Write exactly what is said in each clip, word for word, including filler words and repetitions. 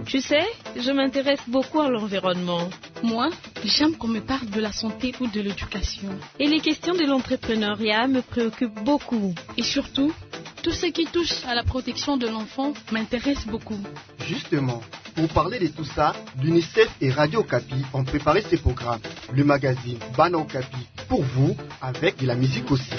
Tu sais, je m'intéresse beaucoup à l'environnement. Moi, j'aime qu'on me parle de la santé ou de l'éducation. Et les questions de l'entrepreneuriat me préoccupent beaucoup. Et surtout, tout ce qui touche à la protection de l'enfant m'intéresse beaucoup. Justement, pour parler de tout ça, l'UNICEF et Radio Okapi ont préparé ces programmes. Le magazine Bana Okapi pour vous, avec de la musique aussi.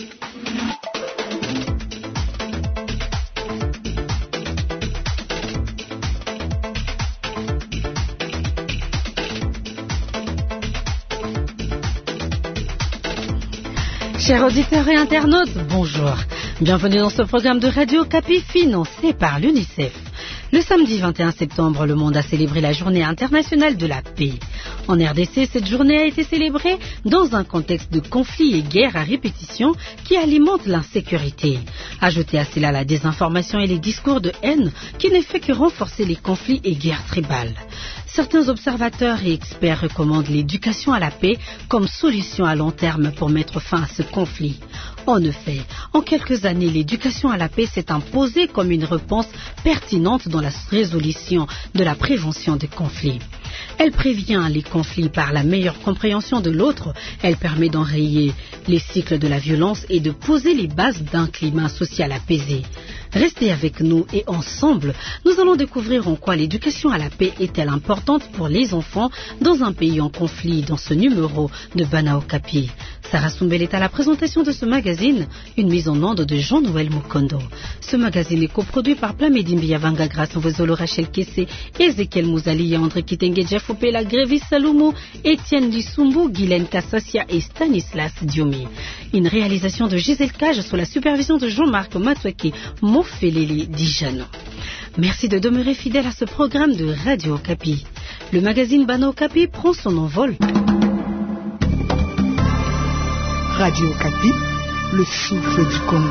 Chers auditeurs et internautes, bonjour. Bienvenue dans ce programme de Radio Okapi financé par l'UNICEF. Le samedi vingt et un septembre, le monde a célébré la Journée internationale de la paix. En R D C, cette journée a été célébrée dans un contexte de conflits et guerres à répétition qui alimentent l'insécurité. Ajoutez à cela la désinformation et les discours de haine qui ne fait que renforcer les conflits et guerres tribales. Certains observateurs et experts recommandent l'éducation à la paix comme solution à long terme pour mettre fin à ce conflit. En effet, en quelques années, l'éducation à la paix s'est imposée comme une réponse pertinente dans la résolution de la prévention des conflits. Elle prévient les conflits par la meilleure compréhension de l'autre, elle permet d'enrayer les cycles de la violence et de poser les bases d'un climat social apaisé. Restez avec nous et ensemble, nous allons découvrir en quoi l'éducation à la paix est-elle importante pour les enfants dans un pays en conflit dans ce numéro de Bana Okapi. Sarah Soumbel est à la présentation de ce magazine, une mise en onde de Jean-Noël Mukondo. Ce magazine est coproduit par Plamedi Mbiyavanga grâce aux Vozolo Rachel Kessé, Ezekiel Mouzali, André Kitenge, Jeff Opela, Grévis Saloumou, Étienne Dissumbu, Guylaine Kassassia et Stanislas Diomi. Une réalisation de Gisèle Cage sous la supervision de Jean-Marc Matoueki, Mofelele Dijano. Merci de demeurer fidèle à ce programme de Radio Okapi. Le magazine Bana Okapi prend son envol. Radio Okapi, le souffle du Congo.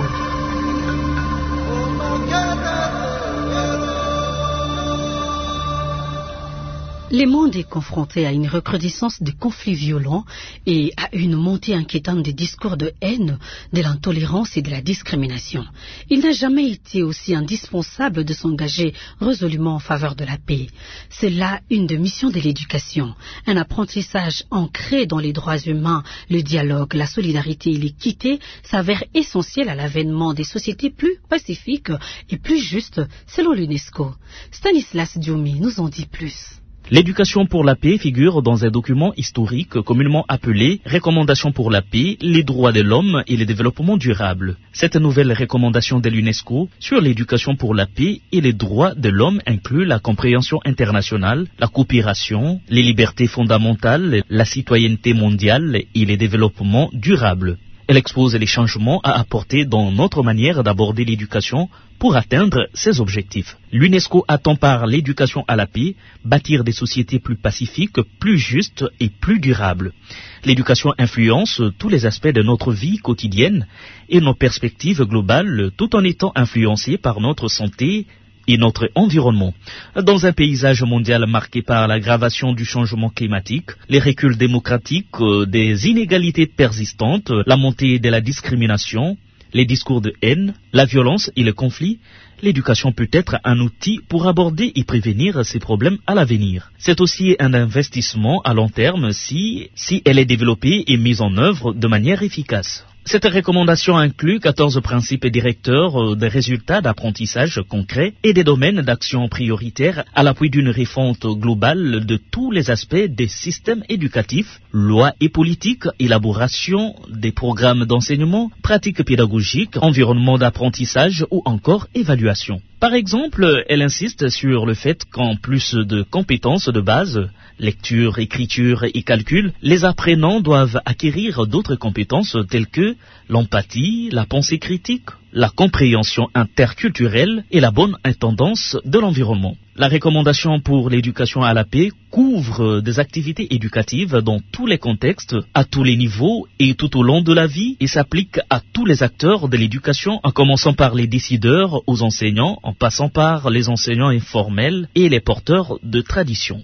Le monde est confronté à une recrudescence de conflits violents et à une montée inquiétante des discours de haine, de l'intolérance et de la discrimination. Il n'a jamais été aussi indispensable de s'engager résolument en faveur de la paix. C'est là une des missions de l'éducation, un apprentissage ancré dans les droits humains, le dialogue, la solidarité et l'équité s'avèrent essentiels à l'avènement des sociétés plus pacifiques et plus justes, selon l'UNESCO. Stanislas Diomi nous en dit plus. L'éducation pour la paix figure dans un document historique communément appelé « Recommandations pour la paix, les droits de l'homme et le développement durable ». Cette nouvelle recommandation de l'UNESCO sur l'éducation pour la paix et les droits de l'homme inclut la compréhension internationale, la coopération, les libertés fondamentales, la citoyenneté mondiale et le développement durable. Elle expose les changements à apporter dans notre manière d'aborder l'éducation pour atteindre ces objectifs. L'UNESCO attend par l'éducation à la paix bâtir des sociétés plus pacifiques, plus justes et plus durables. L'éducation influence tous les aspects de notre vie quotidienne et nos perspectives globales tout en étant influencée par notre santé et notre environnement. Dans un paysage mondial marqué par l'aggravation du changement climatique, les reculs démocratiques, des inégalités persistantes, la montée de la discrimination, les discours de haine, la violence et le conflit, l'éducation peut être un outil pour aborder et prévenir ces problèmes à l'avenir. C'est aussi un investissement à long terme si, si elle est développée et mise en œuvre de manière efficace. Cette recommandation inclut quatorze principes directeurs des résultats d'apprentissage concrets et des domaines d'action prioritaires à l'appui d'une refonte globale de tous les aspects des systèmes éducatifs, lois et politiques, élaboration des programmes d'enseignement, pratiques pédagogiques, environnement d'apprentissage ou encore évaluation. Par exemple, elle insiste sur le fait qu'en plus de compétences de base, lecture, écriture et calcul, les apprenants doivent acquérir d'autres compétences telles que l'empathie, la pensée critique, la compréhension interculturelle et la bonne intendance de l'environnement. La recommandation pour l'éducation à la paix couvre des activités éducatives dans tous les contextes, à tous les niveaux et tout au long de la vie et s'applique à tous les acteurs de l'éducation, en commençant par les décideurs aux enseignants, en passant par les enseignants informels et les porteurs de traditions.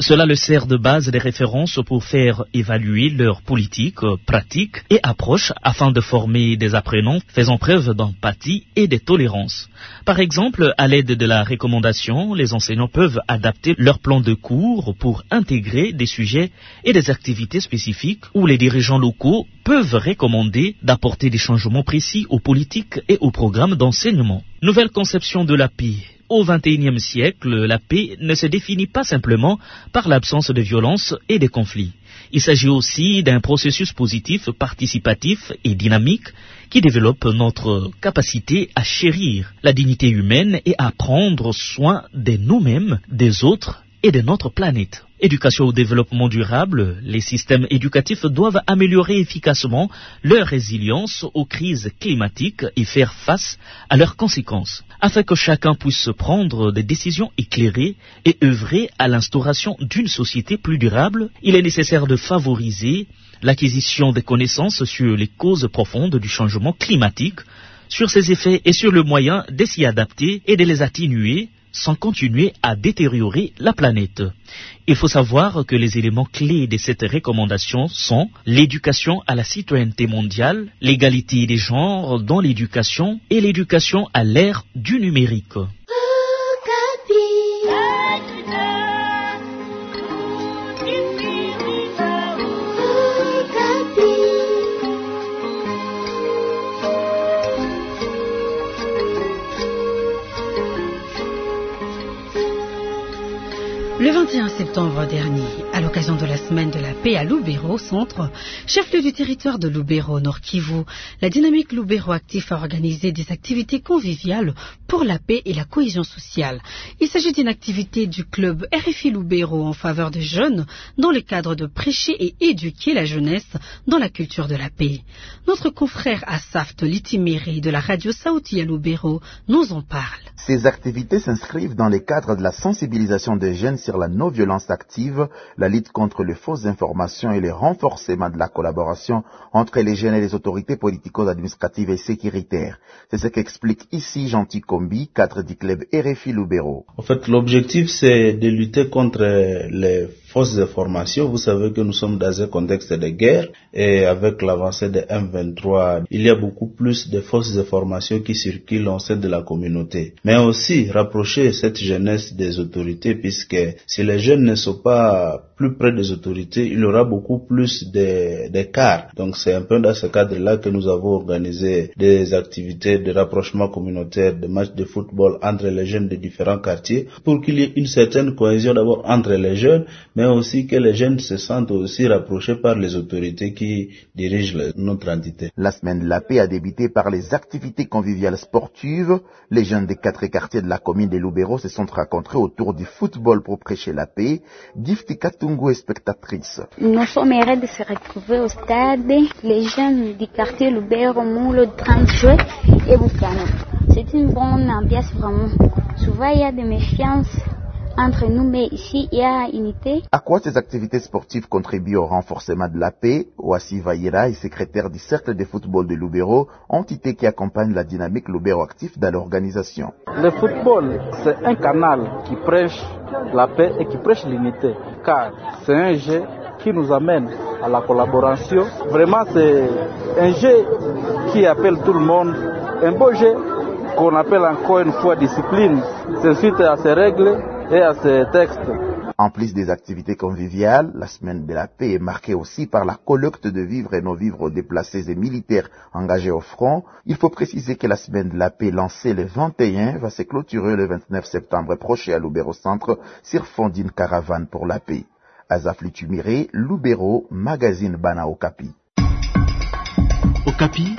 Cela leur sert de base des références pour faire évaluer leurs politiques, pratiques et approches afin de former des apprenants faisant preuve d'empathie et de tolérance. Par exemple, à l'aide de la recommandation, les enseignants peuvent adapter leur plan de cours pour intégrer des sujets et des activités spécifiques où les dirigeants locaux peuvent recommander d'apporter des changements précis aux politiques et aux programmes d'enseignement. Nouvelle conception de la paix. Au vingt et unième siècle, la paix ne se définit pas simplement par l'absence de violence et de conflits. Il s'agit aussi d'un processus positif, participatif et dynamique qui développe notre capacité à chérir la dignité humaine et à prendre soin de nous-mêmes, des autres et de notre planète. Éducation au développement durable, les systèmes éducatifs doivent améliorer efficacement leur résilience aux crises climatiques et faire face à leurs conséquences, afin que chacun puisse prendre des décisions éclairées et œuvrer à l'instauration d'une société plus durable. Il est nécessaire de favoriser l'acquisition des connaissances sur les causes profondes du changement climatique, sur ses effets et sur le moyen de s'y adapter et de les atténuer sans continuer à détériorer la planète. Il faut savoir que les éléments clés de cette recommandation sont l'éducation à la citoyenneté mondiale, l'égalité des genres dans l'éducation et l'éducation à l'ère du numérique. Le vingt et un septembre dernier, à l'occasion de la semaine de la paix à Lubero Centre, chef-lieu du territoire de Lubero, Nord Kivu, la dynamique Lubero Actif a organisé des activités conviviales pour la paix et la cohésion sociale. Il s'agit d'une activité du club R F I Lubero en faveur des jeunes dans le cadre de prêcher et éduquer la jeunesse dans la culture de la paix. Notre confrère Assaft Litimiri de la radio Sauti à Lubero nous en parle. Ces activités s'inscrivent dans le cadre de la sensibilisation des jeunes sur la non-violence active, la lutte contre les fausses informations et le renforcement de la collaboration entre les jeunes et les autorités politico-administratives et sécuritaires. C'est ce qu'explique ici Gentil Kombi, cadre du club R F I Lubero. En fait, l'objectif, c'est de lutter contre les fausses informations. Vous savez que nous sommes dans un contexte de guerre et avec l'avancée de M vingt-trois, il y a beaucoup plus de fausses informations qui circulent au sein de la communauté. Mais aussi rapprocher cette jeunesse des autorités, puisque si les jeunes ne sont pas plus près des autorités, il y aura beaucoup plus d'écart. Donc c'est un peu dans ce cadre-là que nous avons organisé des activités de rapprochement communautaire, de matchs de football entre les jeunes de différents quartiers, pour qu'il y ait une certaine cohésion d'abord entre les jeunes, mais aussi que les jeunes se sentent aussi rapprochés par les autorités qui dirigent notre entité. La semaine de la paix a débuté par les activités conviviales sportives. Les jeunes des quatre quartiers de la commune de Lubero se sont rencontrés autour du football pour prêcher la paix. Gifty Katungu est spectatrice. Nous sommes heureux de se retrouver au stade. Les jeunes du quartier Lubero, Moulo, trente juillet et Bukano. C'est une bonne ambiance vraiment. Souvent il y a de méfiance entre nous, mais ici, il y a unité. À quoi ces activités sportives contribuent au renforcement de la paix? Oassi Vaïra est secrétaire du Cercle de football de Lubero, entité qui accompagne la dynamique Lubero Actif dans l'organisation. Le football, c'est un canal qui prêche la paix et qui prêche l'unité, car c'est un jeu qui nous amène à la collaboration. Vraiment, c'est un jeu qui appelle tout le monde, un beau jeu qu'on appelle encore une fois discipline. C'est suite à ces règles et à ces textes. En plus des activités conviviales, la semaine de la paix est marquée aussi par la collecte de vivres et non-vivres aux déplacés et militaires engagés au front. Il faut préciser que la semaine de la paix lancée le vingt et un va se clôturer le vingt-neuf septembre prochain à Lubero Centre sur fond d'une caravane pour la paix. Azaf Litumire, Lubero, magazine Bana Okapi. Okapi,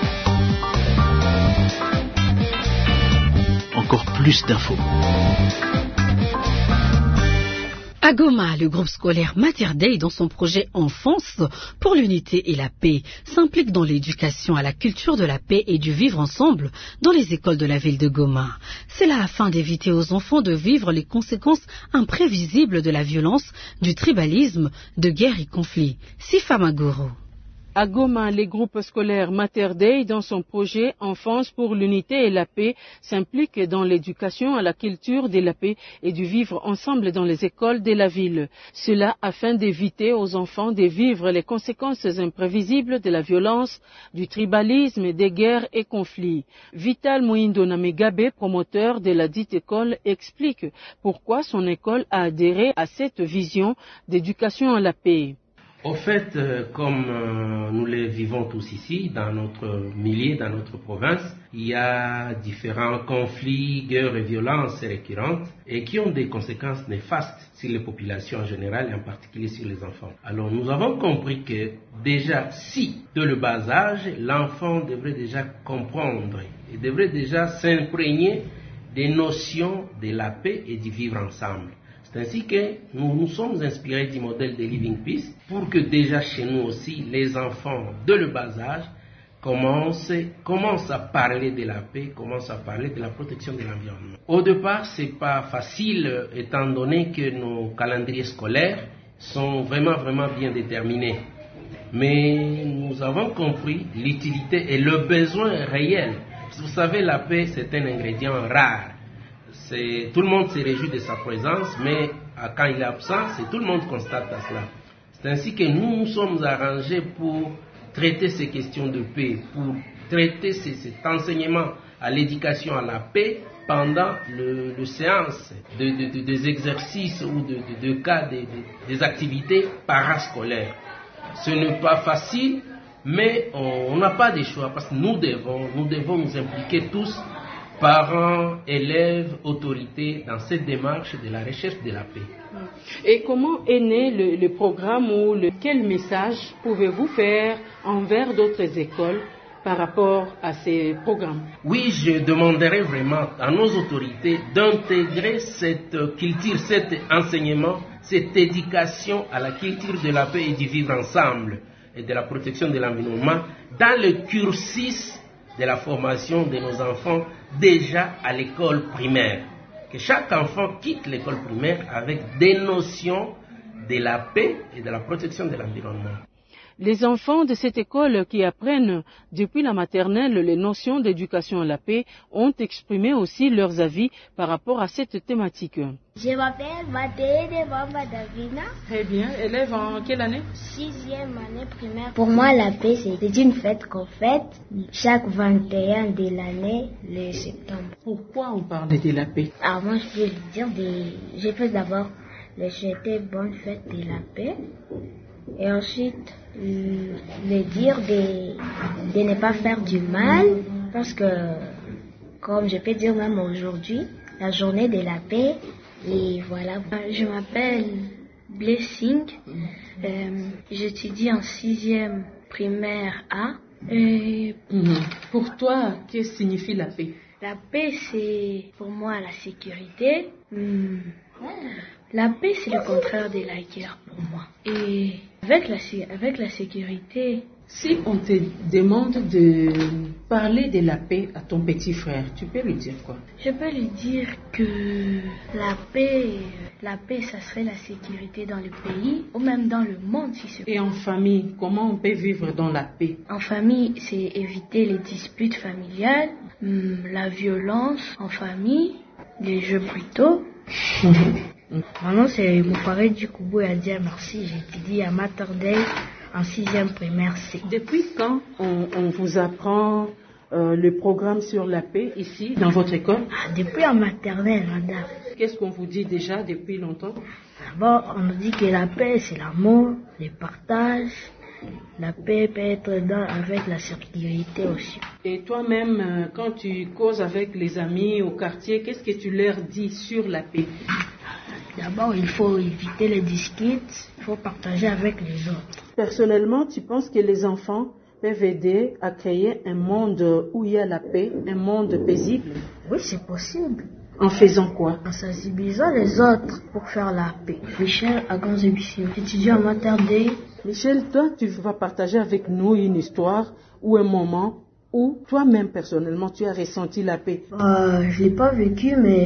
encore plus d'infos. À Goma, le groupe scolaire Mater Dei, dans son projet Enfance pour l'unité et la paix, s'implique dans l'éducation à la culture de la paix et du vivre ensemble dans les écoles de la ville de Goma. C'est là afin d'éviter aux enfants de vivre les conséquences imprévisibles de la violence, du tribalisme, de guerre et conflits. Sifa Magoro. À Goma, les groupes scolaires Mater Dei, dans son projet Enfance pour l'unité et la paix, s'impliquent dans l'éducation à la culture de la paix et du vivre ensemble dans les écoles de la ville. Cela afin d'éviter aux enfants de vivre les conséquences imprévisibles de la violence, du tribalisme, des guerres et conflits. Vital Moindo Namegabe, promoteur de la dite école, explique pourquoi son école a adhéré à cette vision d'éducation à la paix. Au fait, euh, comme euh, nous les vivons tous ici, dans notre milieu, dans notre province, il y a différents conflits, guerres et violences récurrentes et qui ont des conséquences néfastes sur les populations en général et en particulier sur les enfants. Alors nous avons compris que déjà, si de le bas âge, l'enfant devrait déjà comprendre et devrait déjà s'imprégner des notions de la paix et du vivre ensemble. C'est ainsi que nous nous sommes inspirés du modèle de Living Peace pour que déjà chez nous aussi, les enfants de le bas âge commencent, commencent à parler de la paix, commencent à parler de la protection de l'environnement. Au départ, c'est pas facile étant donné que nos calendriers scolaires sont vraiment, vraiment bien déterminés. Mais nous avons compris l'utilité et le besoin réel. Vous savez, la paix, c'est un ingrédient rare. C'est, tout le monde se réjouit de sa présence, mais quand il est absent, c'est tout le monde constate à cela. C'est ainsi que nous nous sommes arrangés pour traiter ces questions de paix, pour traiter ces, cet enseignement à l'éducation à la paix pendant le, le séance de, de, de, des exercices ou de, de, de cas de, de, des activités parascolaires. Ce n'est pas facile, mais on n'a pas de choix parce que nous devons, nous devons nous impliquer tous, parents, élèves, autorités, dans cette démarche de la recherche de la paix. Et comment est né le, le programme ou le, quel message pouvez-vous faire envers d'autres écoles par rapport à ces programmes? Oui, je demanderais vraiment à nos autorités d'intégrer cette culture, cet enseignement, cette éducation à la culture de la paix et du vivre ensemble et de la protection de l'environnement dans le cursus de la formation de nos enfants déjà à l'école primaire. Que chaque enfant quitte l'école primaire avec des notions de la paix et de la protection de l'environnement. Les enfants de cette école qui apprennent depuis la maternelle les notions d'éducation à la paix ont exprimé aussi leurs avis par rapport à cette thématique. Je m'appelle Mathilde Bamba Davina. Très bien. Élève en quelle année? Sixième année primaire. Pour moi, la paix, c'est une fête qu'on fête chaque vingt et un de l'année, le septembre. Pourquoi on parle de la paix? Alors moi, je peux dire, des... je peux d'abord le souhaiter bonne fête de la paix. Et ensuite, le dire de, de ne pas faire du mal, parce que, comme je peux dire même aujourd'hui, la journée de la paix, et voilà. Je m'appelle Blessing, euh, j'étudie en sixième primaire A. Et pour toi, qu'est-ce que signifie la paix? La paix, c'est pour moi la sécurité. Hum. La paix, c'est le contraire de la guerre pour moi. Et avec la, avec la sécurité... Si on te demande de parler de la paix à ton petit frère, tu peux lui dire quoi? Je peux lui dire que la paix, la paix, ça serait la sécurité dans le pays ou même dans le monde. Si c'est... Et en famille, comment on peut vivre dans la paix? En famille, c'est éviter les disputes familiales, la violence en famille, les jeux brutaux. Mon nom c'est Moufaré Djikoubou et Adia Merci. J'étudie à Mater Dei en sixième primaire C. Depuis quand on, on vous apprend euh, le programme sur la paix ici dans votre école? Ah, depuis en maternelle, madame. Qu'est-ce qu'on vous dit déjà depuis longtemps? D'abord, on nous dit que la paix c'est l'amour, le partage. La paix peut être dans, avec la sécurité aussi. Et toi-même, quand tu causes avec les amis au quartier, qu'est-ce que tu leur dis sur la paix? D'abord, il faut éviter les disputes, il faut partager avec les autres. Personnellement, tu penses que les enfants peuvent aider à créer un monde où il y a la paix, un monde paisible? Oui, c'est possible. En faisant quoi? En sensibilisant les autres pour faire la paix. Michel Aganzebissi, étudiant en Mater Dei. Michel, toi, tu vas partager avec nous une histoire ou un moment où toi-même, personnellement, tu as ressenti la paix. Euh, je ne l'ai pas vécu, mais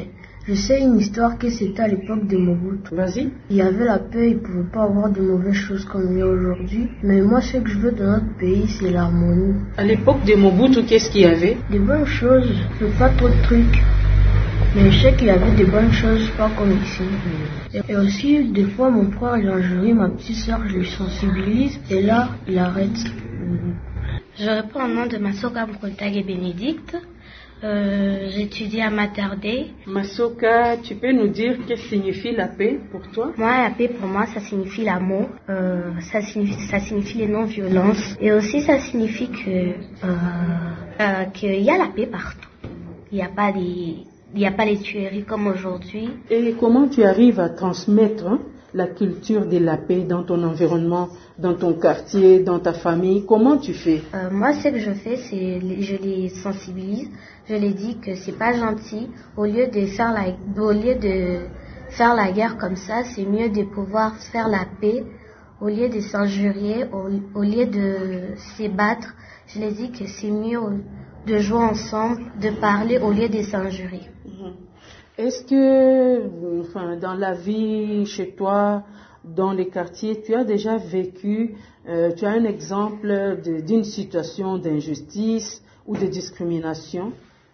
Je sais une histoire que c'était à l'époque de Mobutu. Vas-y. Il y avait la paix, il ne pouvait pas avoir de mauvaises choses comme il y a aujourd'hui. Mais moi, ce que je veux dans notre pays, c'est l'harmonie. À l'époque de Mobutu, qu'est-ce qu'il y avait? Des bonnes choses, mais pas trop de trucs. Mais je sais qu'il y avait des bonnes choses, pas comme ici. Et aussi, des fois, mon frère, il injurie ma petite soeur, je lui sensibilise, et là, il arrête. Je réponds au nom de Masoka Mkontage Bénédicte. Euh, J'étudie à Mater Dei. Masoka, tu peux nous dire qu'est-ce que signifie la paix pour toi? Moi, la paix pour moi, ça signifie l'amour, euh, ça signifie, ça signifie les non-violences, et aussi ça signifie que euh, euh, qu'il y a la paix partout. Il n'y a pas des, il n'y a pas les tueries comme aujourd'hui. Et comment tu arrives à transmettre hein, la culture de la paix dans ton environnement, dans ton quartier, dans ta famille? Comment tu fais? euh, Moi, ce que je fais, c'est je les sensibilise. Je les dis que c'est pas gentil. Au lieu de faire la, au lieu de faire la guerre comme ça, c'est mieux de pouvoir faire la paix. Au lieu de s'injurier, au, au lieu de se battre, je les dis que c'est mieux de jouer ensemble, de parler au lieu de s'injurier. Est-ce que, enfin, dans la vie, chez toi, dans les quartiers, tu as déjà vécu, euh, tu as un exemple d'une situation d'injustice ou de discrimination?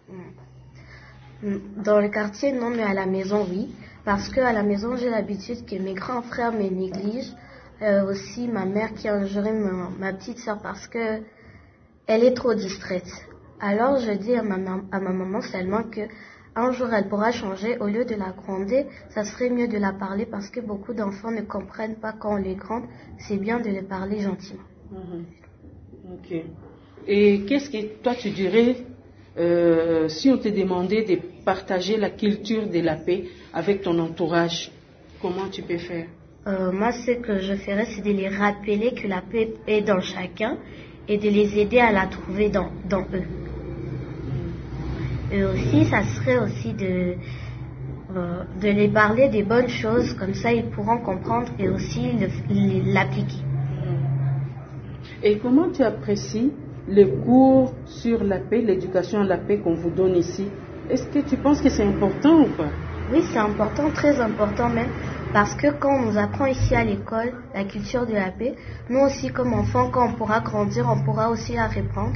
Dans le quartier, non, mais à la maison, oui. Parce qu'à la maison, j'ai l'habitude que mes grands frères me négligent. Euh, aussi, ma mère qui a injuré ma, ma petite soeur parce que elle est trop distraite. Alors, je dis à ma, à ma maman seulement que un jour, elle pourra changer. Au lieu de la gronder, ça serait mieux de la parler parce que beaucoup d'enfants ne comprennent pas quand on les gronde. C'est bien de les parler gentiment. Mmh. Ok. Et qu'est-ce que toi, tu dirais euh, si on te demandait de partager la culture de la paix avec ton entourage? Comment tu peux faire? euh, Moi, ce que je ferais, c'est de les rappeler que la paix est dans chacun et de les aider à la trouver dans, dans eux. Et aussi, ça serait aussi de, euh, de les parler des bonnes choses, comme ça ils pourront comprendre et aussi le, l'appliquer. Et comment tu apprécies les cours sur la paix, l'éducation à la paix qu'on vous donne ici? Est-ce que tu penses que c'est important ou pas? Oui, c'est important, très important même, parce que quand on nous apprend ici à l'école la culture de la paix, nous aussi comme enfants, quand on pourra grandir, on pourra aussi la reprendre.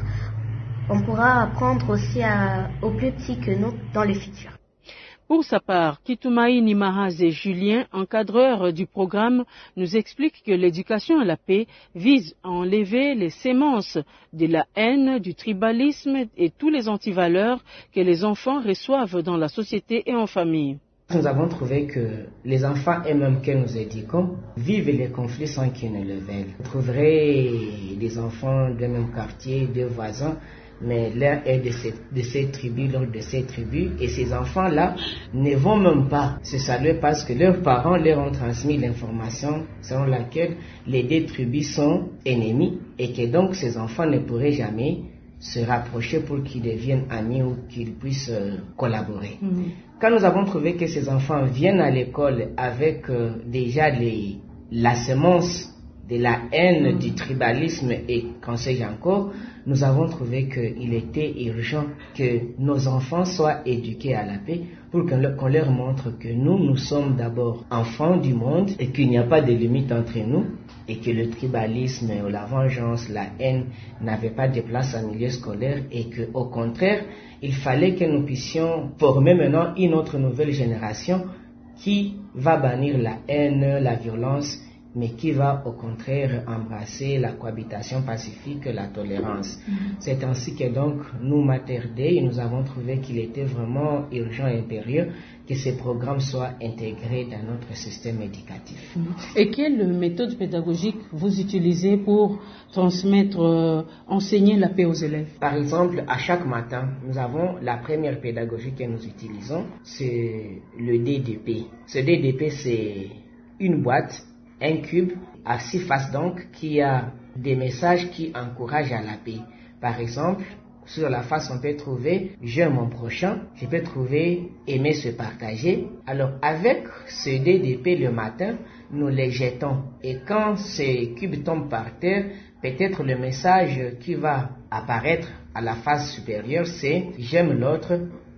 On pourra apprendre aussi à, aux plus petits que nous dans le futur. Pour sa part, Kitumaï Nimahaz et Julien, encadreurs du programme, nous expliquent que l'éducation à la paix vise à enlever les sémences de la haine, du tribalisme et tous les antivaleurs que les enfants reçoivent dans la société et en famille. Nous avons trouvé que les enfants eux-mêmes que nous éduquons vivent les conflits sans qu'ils ne le veuillent. Vous trouverez des enfants du même quartier, deux voisins, mais l'un est de ces, de ces tribus, l'autre de ces tribus, et ces enfants-là ne vont même pas se saluer parce que leurs parents leur ont transmis l'information selon laquelle les deux tribus sont ennemis et que donc ces enfants ne pourraient jamais se rapprocher pour qu'ils deviennent amis ou qu'ils puissent euh, collaborer. Mmh. Quand nous avons trouvé que ces enfants viennent à l'école avec euh, déjà les, la semence de la haine, mmh. du tribalisme et qu'en sais-je encore, nous avons trouvé qu'il était urgent que nos enfants soient éduqués à la paix pour qu'on leur montre que nous, nous sommes d'abord enfants du monde et qu'il n'y a pas de limite entre nous et que le tribalisme, la vengeance, la haine n'avaient pas de place en milieu scolaire et qu'au contraire, il fallait que nous puissions former maintenant une autre nouvelle génération qui va bannir la haine, la violence, mais qui va au contraire embrasser la cohabitation pacifique, la tolérance. Mm-hmm. C'est ainsi que donc, nous, Mater Dei, nous avons trouvé qu'il était vraiment urgent et impérieux que ces programmes soient intégrés dans notre système éducatif. Mm-hmm. Et quelle méthode pédagogique vous utilisez pour transmettre, euh, enseigner la paix aux élèves? Par exemple, à chaque matin, nous avons la première pédagogie que nous utilisons, c'est le D D P. Ce D D P, c'est une boîte, un cube à six faces donc qui a des messages qui encouragent à la paix. Par exemple, sur la face on peut trouver j'aime mon prochain, je peux trouver aimer se partager. Alors avec ce D D P le matin, nous les jetons et quand ces cubes tombent par terre, peut-être le message qui va apparaître à la face supérieure c'est j'aime l'autre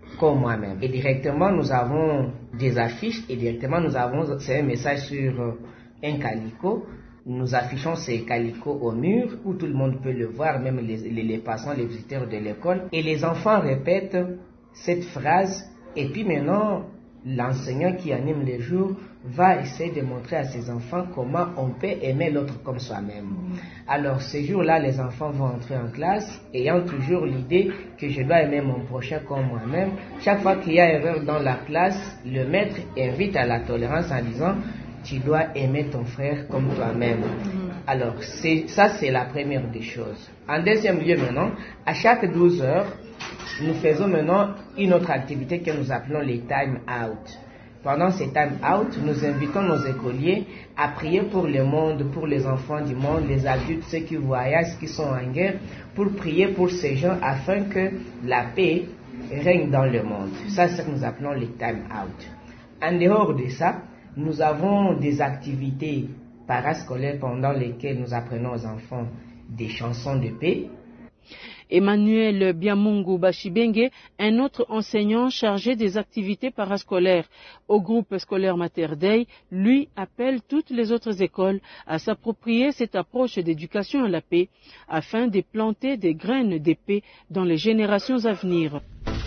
comme moi-même. Et directement, nous avons des affiches et directement, nous avons, c'est un message sur euh, un calico. Nous affichons ces calicots au mur où tout le monde peut le voir, même les, les, les passants, les visiteurs de l'école. Et les enfants répètent cette phrase. Et puis maintenant, l'enseignant qui anime les jours va essayer de montrer à ses enfants comment on peut aimer l'autre comme soi-même. Alors, ces jours-là, les enfants vont entrer en classe, ayant toujours l'idée que je dois aimer mon prochain comme moi-même. Chaque fois qu'il y a erreur dans la classe, le maître invite à la tolérance en disant « tu dois aimer ton frère comme toi-même ». Alors, c'est, ça, c'est la première des choses. En deuxième lieu, maintenant, à chaque douze heures, nous faisons maintenant une autre activité que nous appelons les time out. Pendant ces time out, nous invitons nos écoliers à prier pour le monde, pour les enfants du monde, les adultes, ceux qui voyagent, ceux qui sont en guerre, pour prier pour ces gens afin que la paix règne dans le monde. Ça, c'est ce que nous appelons les time out. En dehors de ça, nous avons des activités parascolaires pendant lesquelles nous apprenons aux enfants des chansons de paix. Emmanuel Biamungu Bashibenge, un autre enseignant chargé des activités parascolaires au groupe scolaire Mater Dei, lui appelle toutes les autres écoles à s'approprier cette approche d'éducation à la paix afin de planter des graines de paix dans les générations à venir.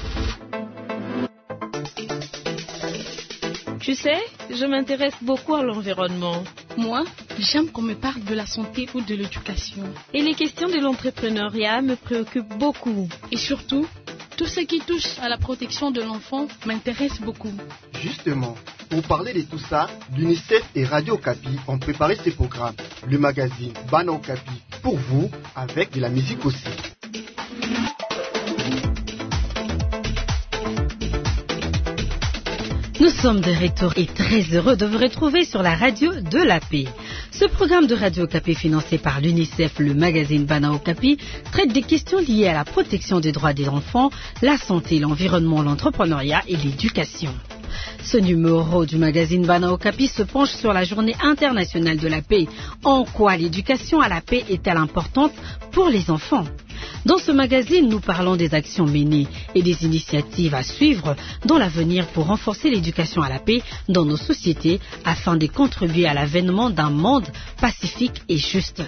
Tu sais, je m'intéresse beaucoup à l'environnement. Moi, j'aime qu'on me parle de la santé ou de l'éducation. Et les questions de l'entrepreneuriat me préoccupent beaucoup. Et surtout, tout ce qui touche à la protection de l'enfant m'intéresse beaucoup. Justement, pour parler de tout ça, l'UNICEF et Radio Okapi ont préparé ces programmes. Le magazine Bana Okapi pour vous, avec de la musique aussi. Nous sommes de retour et très heureux de vous retrouver sur la radio de la paix. Ce programme de Radio Okapi financé par l'UNICEF, le magazine Bana Okapi, traite des questions liées à la protection des droits des enfants, la santé, l'environnement, l'entrepreneuriat et l'éducation. Ce numéro du magazine Bana Okapi se penche sur la journée internationale de la paix. En quoi l'éducation à la paix est-elle importante pour les enfants ? Dans ce magazine, nous parlons des actions menées et des initiatives à suivre dans l'avenir pour renforcer l'éducation à la paix dans nos sociétés afin de contribuer à l'avènement d'un monde pacifique et juste.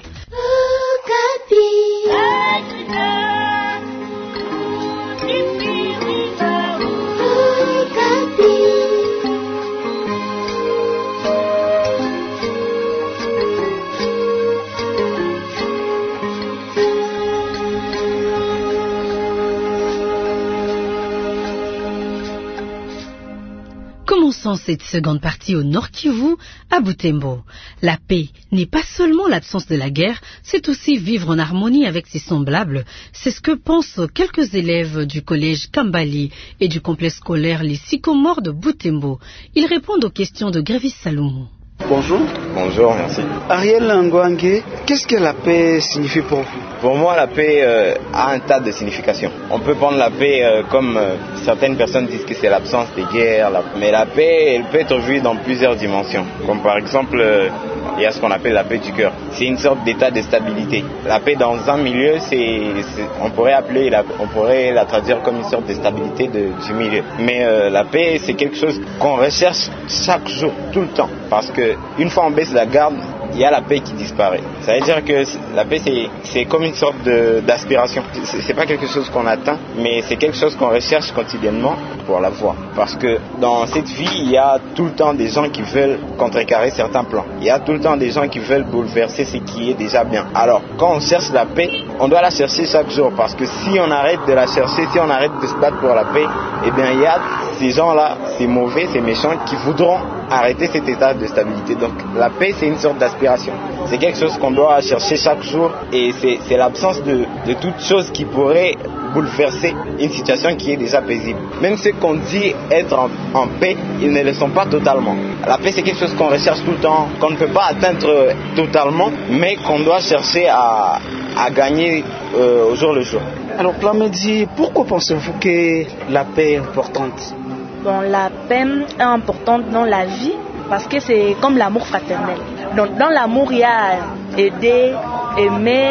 Commençons cette seconde partie au Nord Kivu, à Butembo. La paix n'est pas seulement l'absence de la guerre, c'est aussi vivre en harmonie avec ses semblables. C'est ce que pensent quelques élèves du collège Kambali et du complexe scolaire Les Sycomores de Butembo. Ils répondent aux questions de Grévis Salomon. Bonjour. Bonjour, merci. Ariel Ngwangue, qu'est-ce que la paix signifie pour vous? Pour moi, la paix euh, a un tas de significations. On peut prendre la paix euh, comme euh, certaines personnes disent que c'est l'absence de guerre, la... mais la paix, elle peut être vue dans plusieurs dimensions. Comme par exemple, euh, il y a ce qu'on appelle la paix du cœur. C'est une sorte d'état de stabilité. La paix dans un milieu, c'est, c'est on pourrait appeler, la, on pourrait la traduire comme une sorte de stabilité de, du milieu. Mais euh, la paix, c'est quelque chose qu'on recherche chaque jour, tout le temps, parce que une fois on baisse la garde, il y a la paix qui disparaît. Ça veut dire que la paix, c'est, c'est comme une sorte de, d'aspiration. C'est, c'est pas quelque chose qu'on atteint, mais c'est quelque chose qu'on recherche quotidiennement pour l'avoir. Parce que dans cette vie, il y a tout le temps des gens qui veulent contrecarrer certains plans. Il y a tout le temps des gens qui veulent bouleverser ce qui est déjà bien. Alors, quand on cherche la paix, on doit la chercher chaque jour. Parce que si on arrête de la chercher, si on arrête de se battre pour la paix, eh bien, il y a ces gens-là, ces mauvais, ces méchants, qui voudront arrêter cet état de stabilité. Donc, la paix, c'est une sorte d'aspiration. C'est quelque chose qu'on doit chercher chaque jour et c'est, c'est l'absence de, de toute chose qui pourrait bouleverser une situation qui est déjà paisible. Même ceux qu'on dit être en, en paix, ils ne le sont pas totalement. La paix, c'est quelque chose qu'on recherche tout le temps, qu'on ne peut pas atteindre totalement, mais qu'on doit chercher à, à gagner euh, au jour le jour. Alors, Plamedi, pourquoi pensez-vous que la paix est importante? Bon, la paix est importante dans la vie parce que c'est comme l'amour fraternel. Donc, dans l'amour, il y a aider, aimer,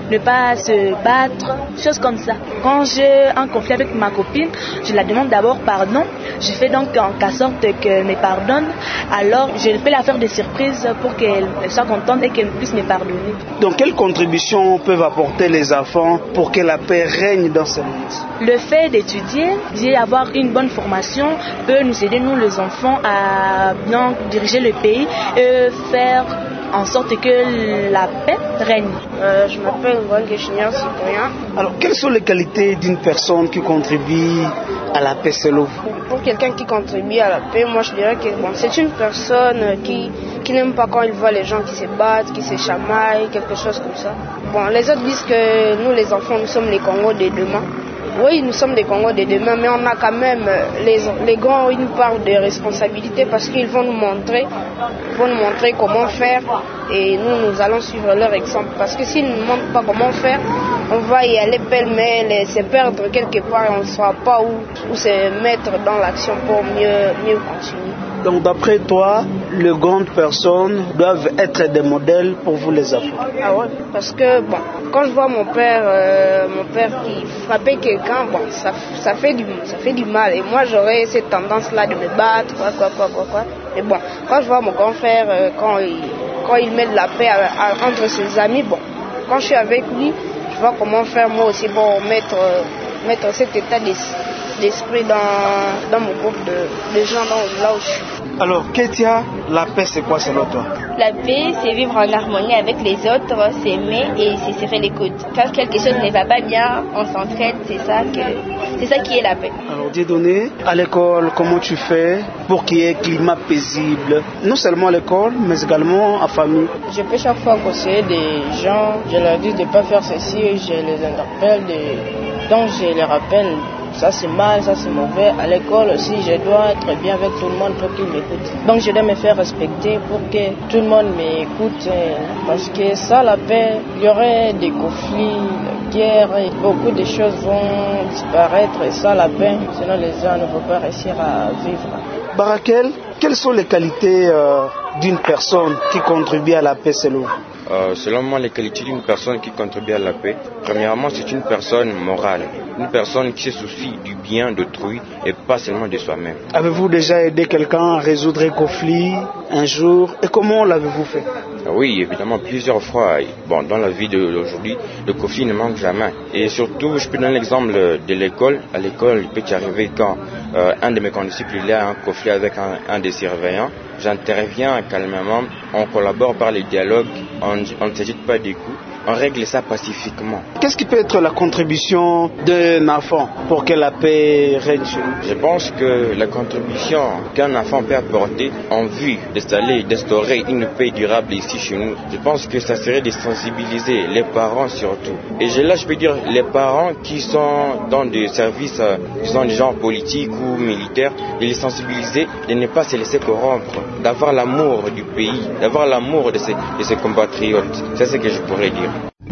ne pas se battre, choses comme ça. Quand j'ai un conflit avec ma copine, je la demande d'abord pardon. Je fais donc en sorte qu'elle me pardonne. Alors, je fais la faire des surprises pour qu'elle soit contente et qu'elle puisse me pardonner. Donc, quelle contribution peuvent apporter les enfants pour que la paix règne dans ce monde? Le fait d'étudier, d'avoir une bonne formation peut nous aider, nous les enfants, à bien diriger le pays et faire en sorte que la paix règne. Euh, je m'appelle Ngouangue Junior Cyprien. Alors, quelles sont les qualités d'une personne qui contribue à la paix selon vous? Pour quelqu'un qui contribue à la paix, moi je dirais que bon, c'est une personne qui, qui n'aime pas quand il voit les gens qui se battent, qui se chamaillent, quelque chose comme ça. Bon, les autres disent que nous les enfants, nous sommes les Congos de demain. Oui, nous sommes des Congos de demain, mais on a quand même, les, les grands, une part de responsabilité parce qu'ils vont nous montrer, vont nous montrer comment faire et nous, nous allons suivre leur exemple. Parce que s'ils ne nous montrent pas comment faire, on va y aller pêle-mêle et se perdre quelque part et on ne saura pas où, où se mettre dans l'action pour mieux, mieux continuer. Donc d'après toi, les grandes personnes doivent être des modèles pour vous les enfants. Ah ouais, parce que bon, quand je vois mon père, euh, mon père qui frappait quelqu'un, bon, ça, ça fait du, ça fait du mal. Et moi, j'aurais cette tendance-là de me battre, quoi, quoi, quoi, quoi, quoi. Et bon, quand je vois mon grand frère, euh, quand il, quand il met de la paix à, à, entre ses amis, bon, quand je suis avec lui, je vois comment faire moi aussi pour mettre, euh, mettre cet état d'esprit. d'esprit dans, dans mon groupe de, de gens dans, là où je suis. Alors, Ketia, la paix, c'est quoi selon toi? La paix, c'est vivre en harmonie avec les autres, s'aimer et se serrer les coudes. Quand quelque chose ne va pas bien, on s'entraide, c'est ça, que, c'est ça qui est la paix. Alors, Dieudonné, à l'école, comment tu fais pour qu'il y ait un climat paisible? Non seulement à l'école, mais également en famille. Je peux chaque fois conseiller des gens, je leur dis de ne pas faire ceci, je les interpelle, de... donc je les rappelle. Ça c'est mal, ça c'est mauvais. À l'école aussi, je dois être bien avec tout le monde pour qu'ils m'écoutent. Donc je dois me faire respecter pour que tout le monde m'écoute. Parce que sans la paix, il y aurait des conflits, des guerres, et beaucoup de choses vont disparaître. Et sans la paix, sinon les gens ne vont pas réussir à vivre. Barakel, quelles sont les qualités euh, d'une personne qui contribue à la paix selon vous? Euh, selon moi, les qualités d'une personne qui contribue à la paix, premièrement, c'est une personne morale, une personne qui se soucie du bien d'autrui et pas seulement de soi-même. Avez-vous déjà aidé quelqu'un à résoudre un conflit un jour et comment l'avez-vous fait? Oui, évidemment, plusieurs fois. Bon, dans la vie d'aujourd'hui, le conflit ne manque jamais. Et surtout, je peux donner l'exemple de l'école. À l'école, il peut y arriver quand euh, un de mes condisciples il a un conflit avec un, un des surveillants. J'interviens calmement, on collabore par les dialogues, on, on ne s'agite pas des coups, on règle ça pacifiquement. Qu'est-ce qui peut être la contribution d'un enfant pour que la paix règne chez nous? Je pense que la contribution qu'un enfant peut apporter en vue d'installer, d'instaurer une paix durable ici chez nous, je pense que ça serait de sensibiliser les parents surtout. Et là, je peux dire les parents qui sont dans des services, disons des gens politiques ou militaires, de les sensibiliser, de ne pas se laisser corrompre, d'avoir l'amour du pays, d'avoir l'amour de ses, de ses compatriotes. C'est ce que je pourrais dire.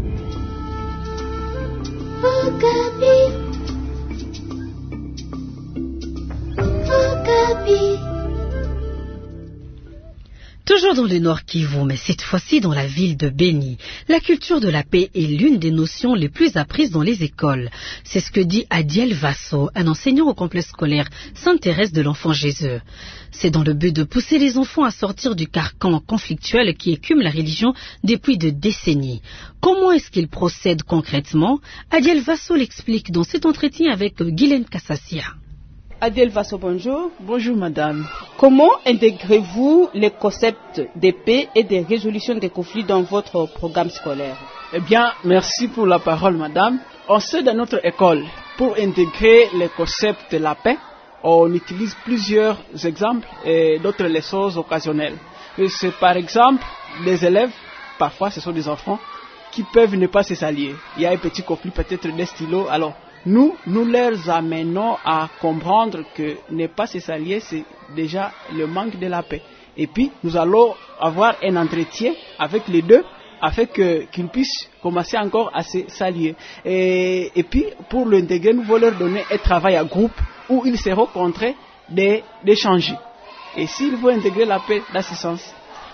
Toujours dans le Nord Kivu, mais cette fois-ci dans la ville de Beni, la culture de la paix est l'une des notions les plus apprises dans les écoles. C'est ce que dit Adiel Vasso, un enseignant au complexe scolaire Sainte-Thérèse de l'Enfant Jésus. C'est dans le but de pousser les enfants à sortir du carcan conflictuel qui écume la religion depuis de décennies. Comment est-ce qu'il procède concrètement? Adiel Vasso l'explique dans cet entretien avec Guylaine Kassassia. Adiel Vasso, bonjour. Bonjour, madame. Comment intégrez-vous les concepts de paix et de résolution des conflits dans votre programme scolaire? Eh bien, merci pour la parole, madame. On sait dans notre école, pour intégrer les concepts de la paix, on utilise plusieurs exemples et d'autres leçons occasionnelles. C'est par exemple des élèves, parfois ce sont des enfants, qui peuvent ne pas se s'allier. Il y a un petit conflit peut-être des stylos, alors Nous, nous leur amenons à comprendre que ne pas se s'allier, c'est déjà le manque de la paix. Et puis, nous allons avoir un entretien avec les deux, afin que, qu'ils puissent commencer encore à se s'allier. Et, et puis, pour l'intégrer, nous voulons leur donner un travail à groupe où ils seront contraints d'échanger. Et s'ils veulent intégrer la paix dans ce sens,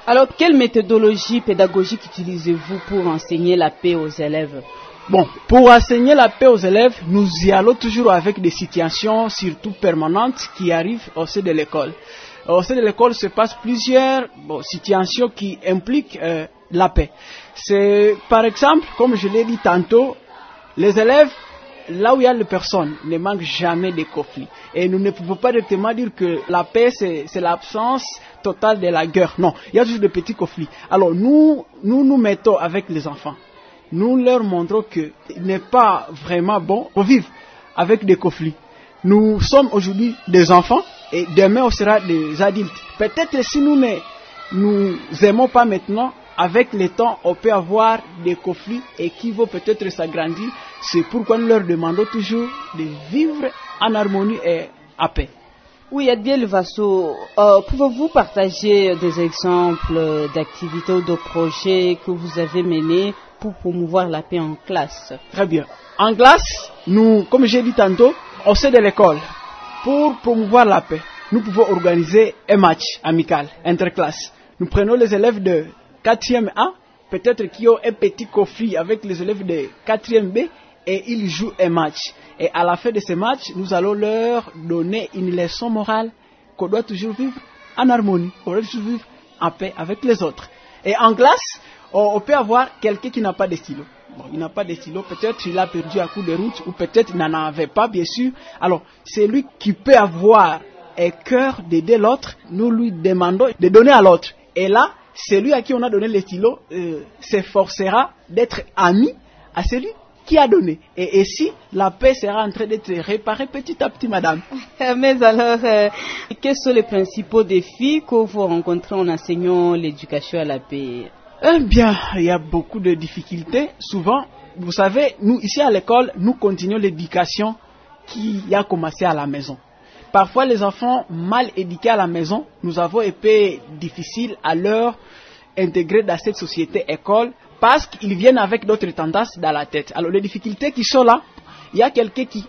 Alors, quelle méthodologie pédagogique utilisez-vous pour enseigner la paix aux élèves? Bon, pour enseigner la paix aux élèves, nous y allons toujours avec des situations surtout permanentes qui arrivent au sein de l'école. Au sein de l'école se passent plusieurs bon, situations qui impliquent euh, la paix. C'est par exemple, comme je l'ai dit tantôt, les élèves, là où il y a les personnes, ne manquent jamais de conflits. Et nous ne pouvons pas directement dire que la paix, c'est, c'est l'absence totale de la guerre. Non, il y a toujours des petits conflits. Alors nous, nous nous mettons avec les enfants. Nous leur montrons qu'il n'est pas vraiment bon de vivre avec des conflits. Nous sommes aujourd'hui des enfants et demain on sera des adultes. Peut-être si nous ne nous aimons pas maintenant, avec le temps on peut avoir des conflits et qui vont peut-être s'agrandir. C'est pourquoi nous leur demandons toujours de vivre en harmonie et en paix. Oui, Adiel Vasso, euh, pouvez-vous partager des exemples d'activités ou de projets que vous avez menés pour promouvoir la paix en classe? Très bien. En classe, nous, comme j'ai dit tantôt, au sein de l'école, pour promouvoir la paix, nous pouvons organiser un match amical, interclasse. Nous prenons les élèves de quatrième A, peut-être qui ont un petit conflit avec les élèves de quatrième B, et ils jouent un match. Et à la fin de ce match, nous allons leur donner une leçon morale qu'on doit toujours vivre en harmonie, qu'on doit toujours vivre en paix avec les autres. Et en classe, on peut avoir quelqu'un qui n'a pas de stylo. Bon, il n'a pas de stylo, peut-être il a perdu à coup de route, ou peut-être il n'en avait pas, bien sûr. Alors, c'est lui qui peut avoir un cœur d'aider l'autre. Nous lui demandons de donner à l'autre. Et là, celui à qui on a donné le stylo euh, s'efforcera d'être ami à celui qui a donné. Et ainsi, la paix sera en train d'être réparée petit à petit, madame. Mais alors, euh, quels sont les principaux défis que vous rencontrez en enseignant l'éducation à la paix? Eh bien, il y a beaucoup de difficultés. Souvent, vous savez, nous, ici à l'école, nous continuons l'éducation qui a commencé à la maison. Parfois, les enfants mal éduqués à la maison, nous avons été difficiles à leur intégrer dans cette société école parce qu'ils viennent avec d'autres tendances dans la tête. Alors, les difficultés qui sont là, il y a quelqu'un qui,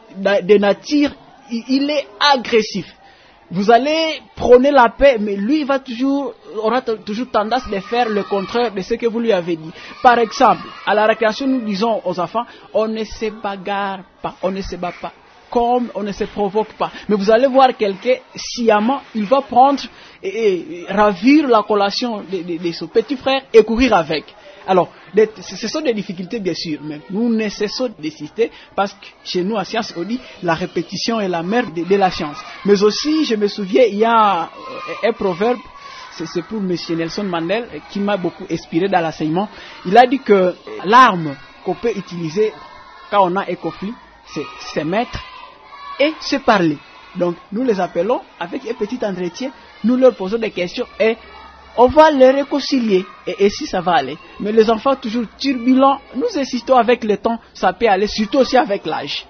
de nature, il est agressif. Vous allez prôner la paix, mais lui, il va toujours, aura toujours tendance de faire le contraire de ce que vous lui avez dit. Par exemple, à la récréation, nous disons aux enfants, on ne se bagarre pas, on ne se bat pas, comme on ne se provoque pas. Mais vous allez voir quelqu'un, sciemment, il va prendre et, et ravir la collation de, de, de son petit frère et courir avec. Alors, ce sont des difficultés bien sûr, mais nous ne cessons d'insister parce que chez nous, à Sciences, on dit la répétition est la mère de, de la science. Mais aussi, je me souviens, il y a un proverbe, c'est pour M. Nelson Mandela, qui m'a beaucoup inspiré dans l'enseignement. Il a dit que l'arme qu'on peut utiliser quand on a un conflit, c'est se mettre et se parler. Donc, nous les appelons avec un petit entretien, nous leur posons des questions et on va les réconcilier et ainsi ça va aller. Mais les enfants toujours turbulents, nous insistons avec le temps, ça peut aller, surtout aussi avec l'âge.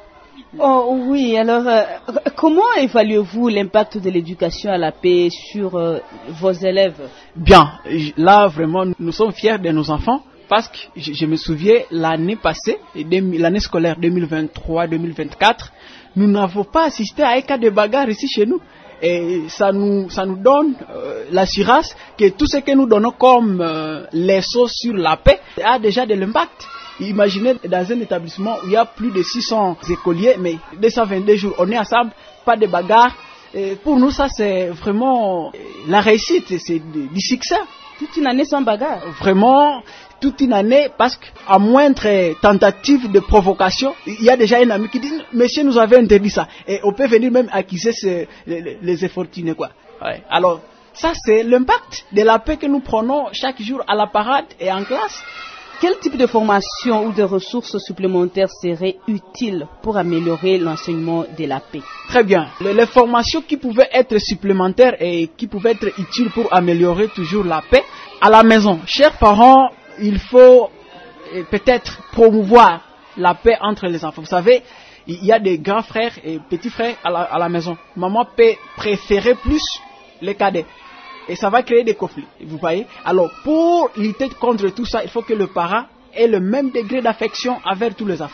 Oh oui, alors euh, comment évaluez-vous l'impact de l'éducation à la paix sur euh, vos élèves? Bien, là vraiment nous sommes fiers de nos enfants parce que je, je me souviens l'année passée, l'année scolaire deux mille vingt-trois deux mille vingt-quatre, nous n'avons pas assisté à un cas de bagarre ici chez nous. Et ça nous, ça nous donne euh, l'assurance que tout ce que nous donnons comme euh, leçon sur la paix a déjà de l'impact. Imaginez dans un établissement où il y a plus de six cents écoliers, mais deux cent vingt-deux jours, on est ensemble, pas de bagarre. Et pour nous, ça c'est vraiment la réussite, c'est du succès. Toute une année sans bagarre. Vraiment, toute une année, parce qu'à moindre tentative de provocation, il y a déjà un ami qui dit « Monsieur nous avait interdit ça ». Et on peut venir même accuser ce, les, les infortunés, quoi. Ouais. Alors, ça c'est l'impact de la paix que nous prenons chaque jour à la parade et en classe. Quel type de formation ou de ressources supplémentaires seraient utiles pour améliorer l'enseignement de la paix? Très bien. Les, les formations qui pouvaient être supplémentaires et qui pouvaient être utiles pour améliorer toujours la paix à la maison. Chers parents, il faut eh, peut-être promouvoir la paix entre les enfants. Vous savez, il y a des grands frères et petits frères à la, à la maison. Maman peut préférer plus les cadets. Et ça va créer des conflits, vous voyez. Alors, pour lutter contre tout ça, il faut que le parent ait le même degré d'affection envers tous les enfants.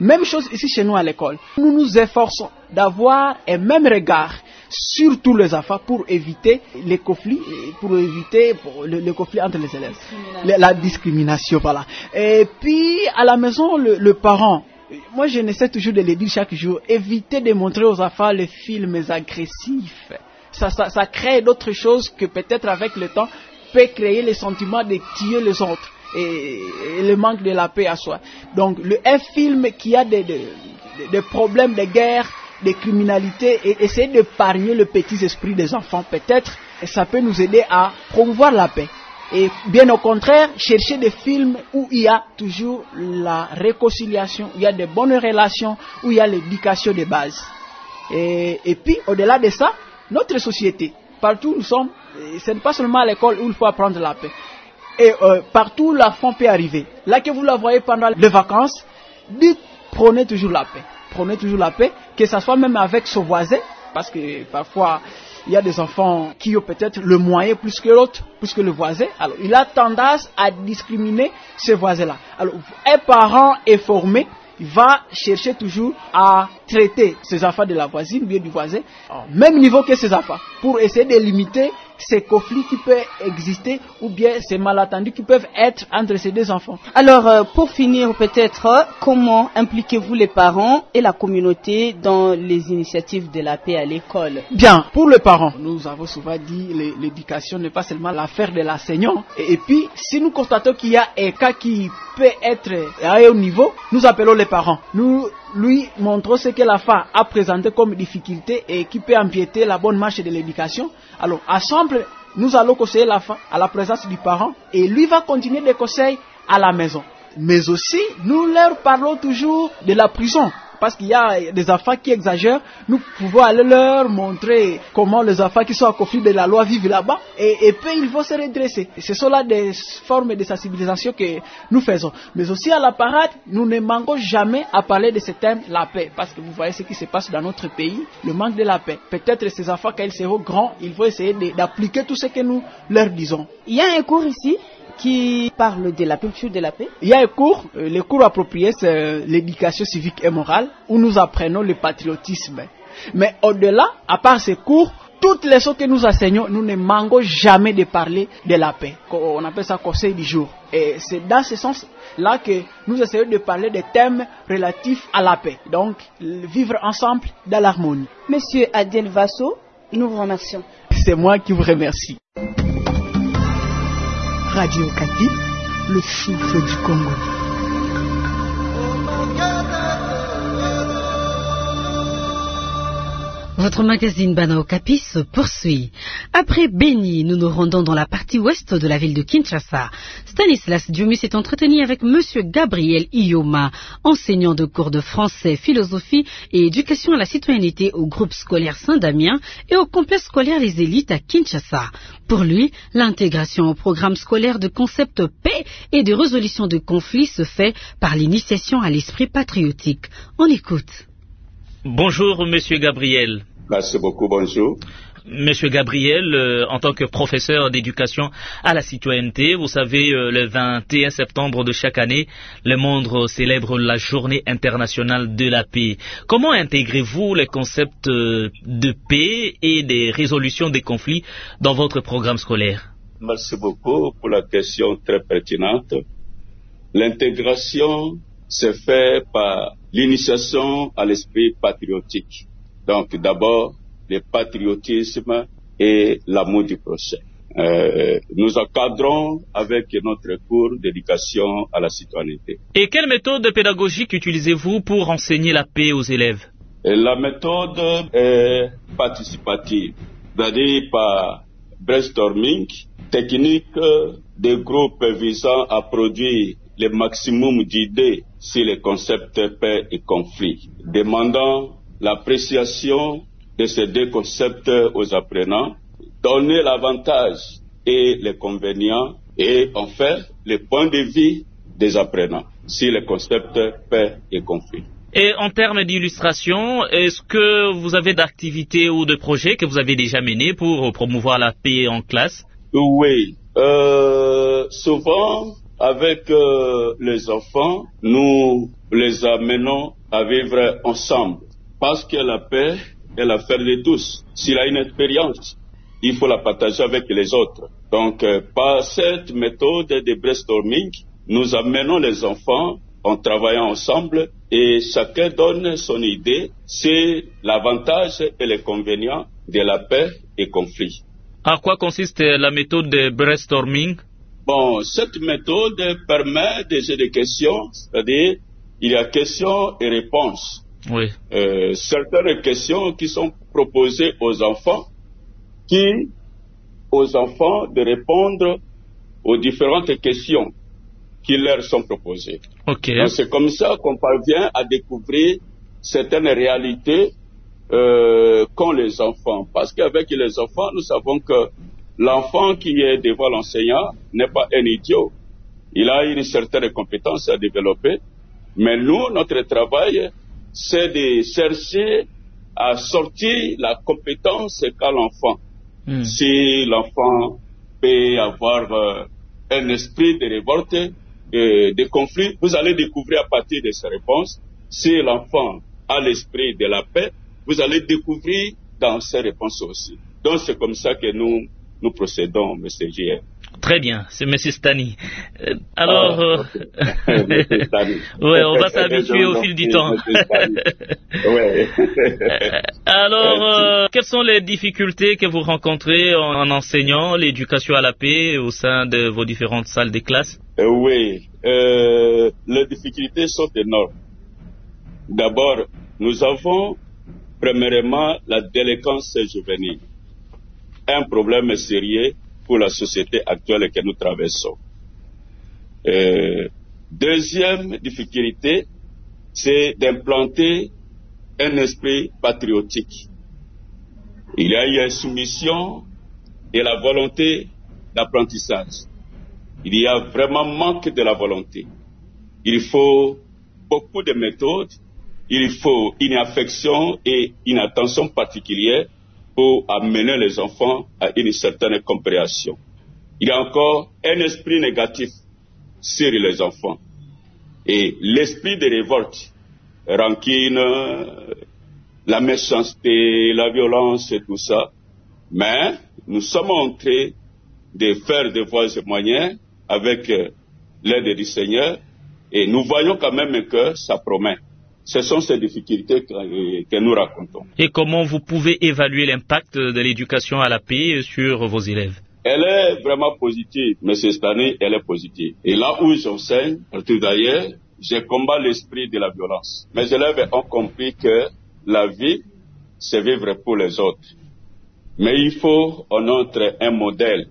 Même chose ici chez nous à l'école. Nous nous efforçons d'avoir un même regard sur tous les enfants pour éviter les conflits, pour éviter le, le conflit entre les élèves, la, la discrimination, voilà. Et puis à la maison, le, le parent, moi je essaie toujours de le dire chaque jour, éviter de montrer aux enfants les films agressifs. Ça, ça, ça crée d'autres choses que peut-être avec le temps peut créer le sentiment de tuer les autres et, et le manque de la paix à soi. Donc le, un film qui a des, des, des problèmes de guerre, de criminalité, et essayer d'épargner le petit esprit des enfants, peut-être ça peut nous aider à promouvoir la paix. Et bien au contraire, chercher des films où il y a toujours la réconciliation, où il y a de bonnes relations, où il y a l'éducation de base. Et, et puis au-delà de ça, notre société, partout où nous sommes, ce n'est pas seulement à l'école où il faut apprendre la paix. Et euh, partout l'enfant peut arriver. Là que vous la voyez pendant les vacances, dites, prenez toujours la paix. Prenez toujours la paix, que ce soit même avec son voisin, parce que parfois il y a des enfants qui ont peut-être le moyen plus que l'autre, plus que le voisin. Alors il a tendance à discriminer ce voisin-là. Alors un parent est formé, il va chercher toujours à traiter ses enfants de la voisine ou bien du voisin au même niveau que ses enfants, pour essayer de limiter ces conflits qui peuvent exister ou bien ces malentendus qui peuvent être entre ces deux enfants. Alors, euh, pour finir peut-être, comment impliquez-vous les parents et la communauté dans les initiatives de la paix à l'école? Bien, pour les parents, nous avons souvent dit que l'éducation n'est pas seulement l'affaire de l'enseignant. Et, et puis, si nous constatons qu'il y a un cas qui peut être à un haut niveau, nous appelons les parents. Nous lui montrons ce que l'enfant a présenté comme difficulté et qui peut empiéter la bonne marche de l'éducation. Alors, ensemble, nous allons conseiller l'enfant à la présence du parent et lui va continuer des conseils à la maison. Mais aussi, nous leur parlons toujours de la prison. Parce qu'il y a des enfants qui exagèrent, nous pouvons aller leur montrer comment les enfants qui sont à conflit de la loi vivent là-bas et, et puis ils vont se redresser. Ce sont là des formes de sensibilisation que nous faisons. Mais aussi à la parade, nous ne manquons jamais à parler de ce thème, la paix. Parce que vous voyez ce qui se passe dans notre pays, le manque de la paix. Peut-être ces enfants, quand ils seront grands, ils vont essayer de, d'appliquer tout ce que nous leur disons. Il y a un cours ici qui parle de la culture de la paix. Il y a un cours, euh, le cours approprié, c'est euh, l'éducation civique et morale, où nous apprenons le patriotisme. Mais au-delà, à part ces cours, toutes les choses que nous enseignons, nous ne manquons jamais de parler de la paix. On appelle ça conseil du jour. Et c'est dans ce sens-là que nous essayons de parler des thèmes relatifs à la paix. Donc, vivre ensemble dans l'harmonie. Monsieur Adiel Vasso, nous vous remercions. C'est moi qui vous remercie. Radio Okapi, le souffle du Congo. Votre magazine Bana Okapi se poursuit. Après Beni, nous nous rendons dans la partie ouest de la ville de Kinshasa. Stanislas Diumu s'est entretenu avec Monsieur Gabriel Iyoma, enseignant de cours de français, philosophie et éducation à la citoyenneté au groupe scolaire Saint-Damien et au complexe scolaire Les Élites à Kinshasa. Pour lui, l'intégration au programme scolaire de concepts paix et de résolution de conflits se fait par l'initiation à l'esprit patriotique. On écoute. Bonjour, Monsieur Gabriel. Merci beaucoup, bonjour. Monsieur Gabriel, euh, en tant que professeur d'éducation à la citoyenneté, vous savez, euh, le vingt et un septembre de chaque année, le monde célèbre la journée internationale de la paix. Comment intégrez-vous les concepts euh, de paix et des résolutions des conflits dans votre programme scolaire? Merci beaucoup pour la question très pertinente. L'intégration se fait par l'initiation à l'esprit patriotique. Donc d'abord, le patriotisme et l'amour du prochain. Euh, nous encadrons avec notre cours d'éducation à la citoyenneté. Et quelle méthode pédagogique utilisez-vous pour enseigner la paix aux élèves? Et la méthode est participative, c'est-à-dire par brainstorming, technique de groupes visant à produire le maximum d'idées sur les concepts paix et conflit, demandant l'appréciation de ces deux concepts aux apprenants, donner l'avantage et les convénients et enfin les points de vue des apprenants sur les concepts paix et conflit. Et en termes d'illustration, est-ce que vous avez d'activités ou de projets que vous avez déjà menés pour promouvoir la paix en classe? Oui, euh, souvent avec euh, les enfants, nous les amenons à vivre ensemble. Parce que la paix est l'affaire de tous. S'il a une expérience, il faut la partager avec les autres. Donc, euh, par cette méthode de brainstorming, nous amenons les enfants en travaillant ensemble et chacun donne son idée. C'est l'avantage et l'inconvénient de la paix et conflit. À quoi consiste la méthode de brainstorming? Bon, cette méthode permet des jeux de questions, c'est-à-dire il y a questions et réponses. Oui. Euh, certaines questions qui sont proposées aux enfants, qui aux enfants de répondre aux différentes questions qui leur sont proposées. Okay. Donc c'est comme ça qu'on parvient à découvrir certaines réalités euh, qu'ont les enfants. Parce qu'avec les enfants, nous savons que l'enfant qui est devant l'enseignant n'est pas un idiot. Il a une certaine compétence à développer. Mais nous, notre travail, c'est de chercher à sortir la compétence qu'a l'enfant. Mm. Si l'enfant peut avoir euh, un esprit de révolte, euh, de conflit, vous allez découvrir à partir de ses réponses. Si l'enfant a l'esprit de la paix, vous allez découvrir dans ses réponses aussi. Donc c'est comme ça que nous, nous procédons, M. J R. Très bien, c'est M. Stani. Euh, alors, oh, euh... ouais, on va s'habituer au fil du temps. ouais. Alors, euh, quelles sont les difficultés que vous rencontrez en, en enseignant l'éducation à la paix au sein de vos différentes salles de classe? euh, Oui, euh, les difficultés sont énormes. D'abord, nous avons premièrement la délinquance juvénile, un problème sérieux pour la société actuelle que nous traversons. Euh, deuxième difficulté, c'est d'implanter un esprit patriotique. Il y a eu une soumission et la volonté d'apprentissage. Il y a vraiment manque de la volonté. Il faut beaucoup de méthodes, il faut une affection et une attention particulière pour amener les enfants à une certaine compréhension. Il y a encore un esprit négatif sur les enfants. Et l'esprit de révolte, rancune, la méchanceté, la violence et tout ça. Mais nous sommes en train de faire des voies et moyens avec l'aide du Seigneur et nous voyons quand même que ça promet. Ce sont ces difficultés que, que nous racontons. Et comment vous pouvez évaluer l'impact de l'éducation à la paix sur vos élèves? Elle est vraiment positive, M. Stani, elle est positive. Et là où j'enseigne, partout d'ailleurs, je combats l'esprit de la violence. Mes élèves ont compris que la vie, c'est vivre pour les autres. Mais il faut en être un modèle.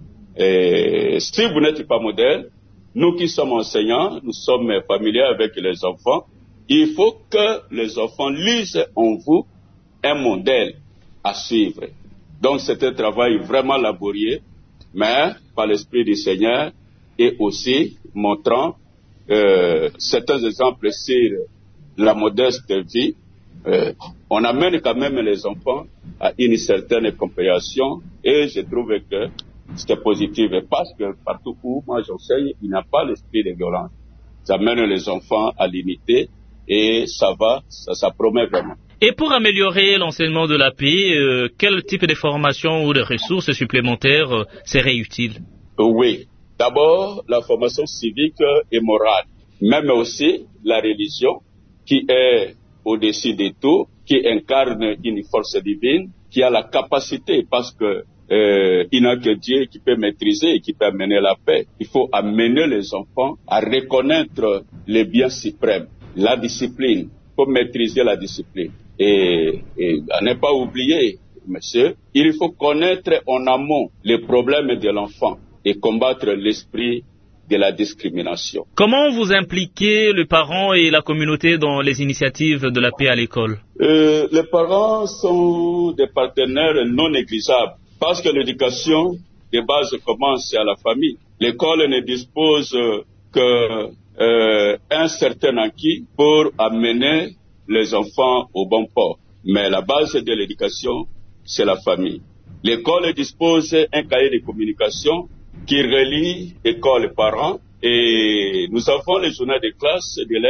Et si vous n'êtes pas modèle, nous qui sommes enseignants, nous sommes familiers avec les enfants, il faut que les enfants lisent en vous un modèle à suivre. Donc c'est un travail vraiment laborieux, mais par l'Esprit du Seigneur et aussi montrant euh, certains exemples sur la modeste vie. Euh, on amène quand même les enfants à une certaine compréhension et je trouve que c'est positif parce que partout où moi j'enseigne, il n'y a pas l'esprit de violence. Ça amène les enfants à l'unité. Et ça va, ça, ça promet vraiment. Et pour améliorer l'enseignement de la paix, euh, quel type de formation ou de ressources supplémentaires euh, serait utile? Oui, d'abord la formation civique et morale, même aussi la religion qui est au-dessus de tout, qui incarne une force divine, qui a la capacité, parce que euh, il n'y a que Dieu qui peut maîtriser et qui peut amener la paix. Il faut amener les enfants à reconnaître les biens suprêmes. La discipline, pour maîtriser la discipline. Et, et à ne pas oublier, monsieur, il faut connaître en amont les problèmes de l'enfant et combattre l'esprit de la discrimination. Comment vous impliquez les parents et la communauté dans les initiatives de la paix à l'école? euh, Les parents sont des partenaires non négligeables parce que l'éducation de base commence à la famille. L'école ne dispose que Euh, un certain acquis pour amener les enfants au bon port. Mais la base de l'éducation, c'est la famille. L'école dispose d'un cahier de communication qui relie école et parents. Et nous avons les journaux de classe d'élèves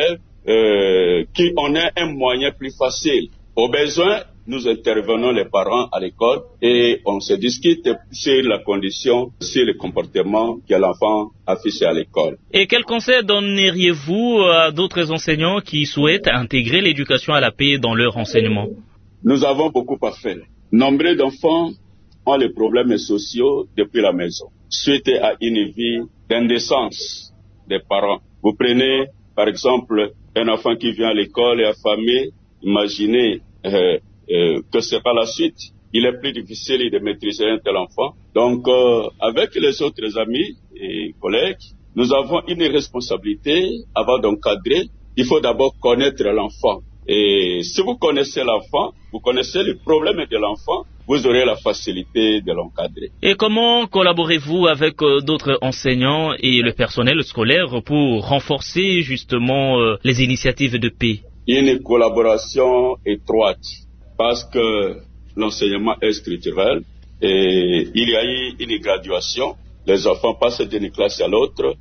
euh, qu'on ait un moyen plus facile. Au besoin, nous intervenons les parents à l'école et on se discute sur la condition, sur le comportement que l'enfant affiche à l'école. Et quel conseil donneriez-vous à d'autres enseignants qui souhaitent intégrer l'éducation à la paix dans leur enseignement? Nous avons beaucoup à faire. Nombre d'enfants ont les problèmes sociaux depuis la maison, suite à une vie d'indécence des parents. Vous prenez, par exemple, un enfant qui vient à l'école et affamé, imaginez euh, euh, que c'est par la suite, il est plus difficile de maîtriser un tel enfant. Donc, euh, avec les autres amis et collègues, nous avons une responsabilité avant d'encadrer. Il faut d'abord connaître l'enfant. Et si vous connaissez l'enfant, vous connaissez le problème de l'enfant, vous aurez la facilité de l'encadrer. Et comment collaborez-vous avec euh, d'autres enseignants et le personnel scolaire pour renforcer justement euh, les initiatives de paix? Une collaboration étroite parce que l'enseignement est structurel et il y a eu une graduation. Les enfants passent d'une classe à l'autre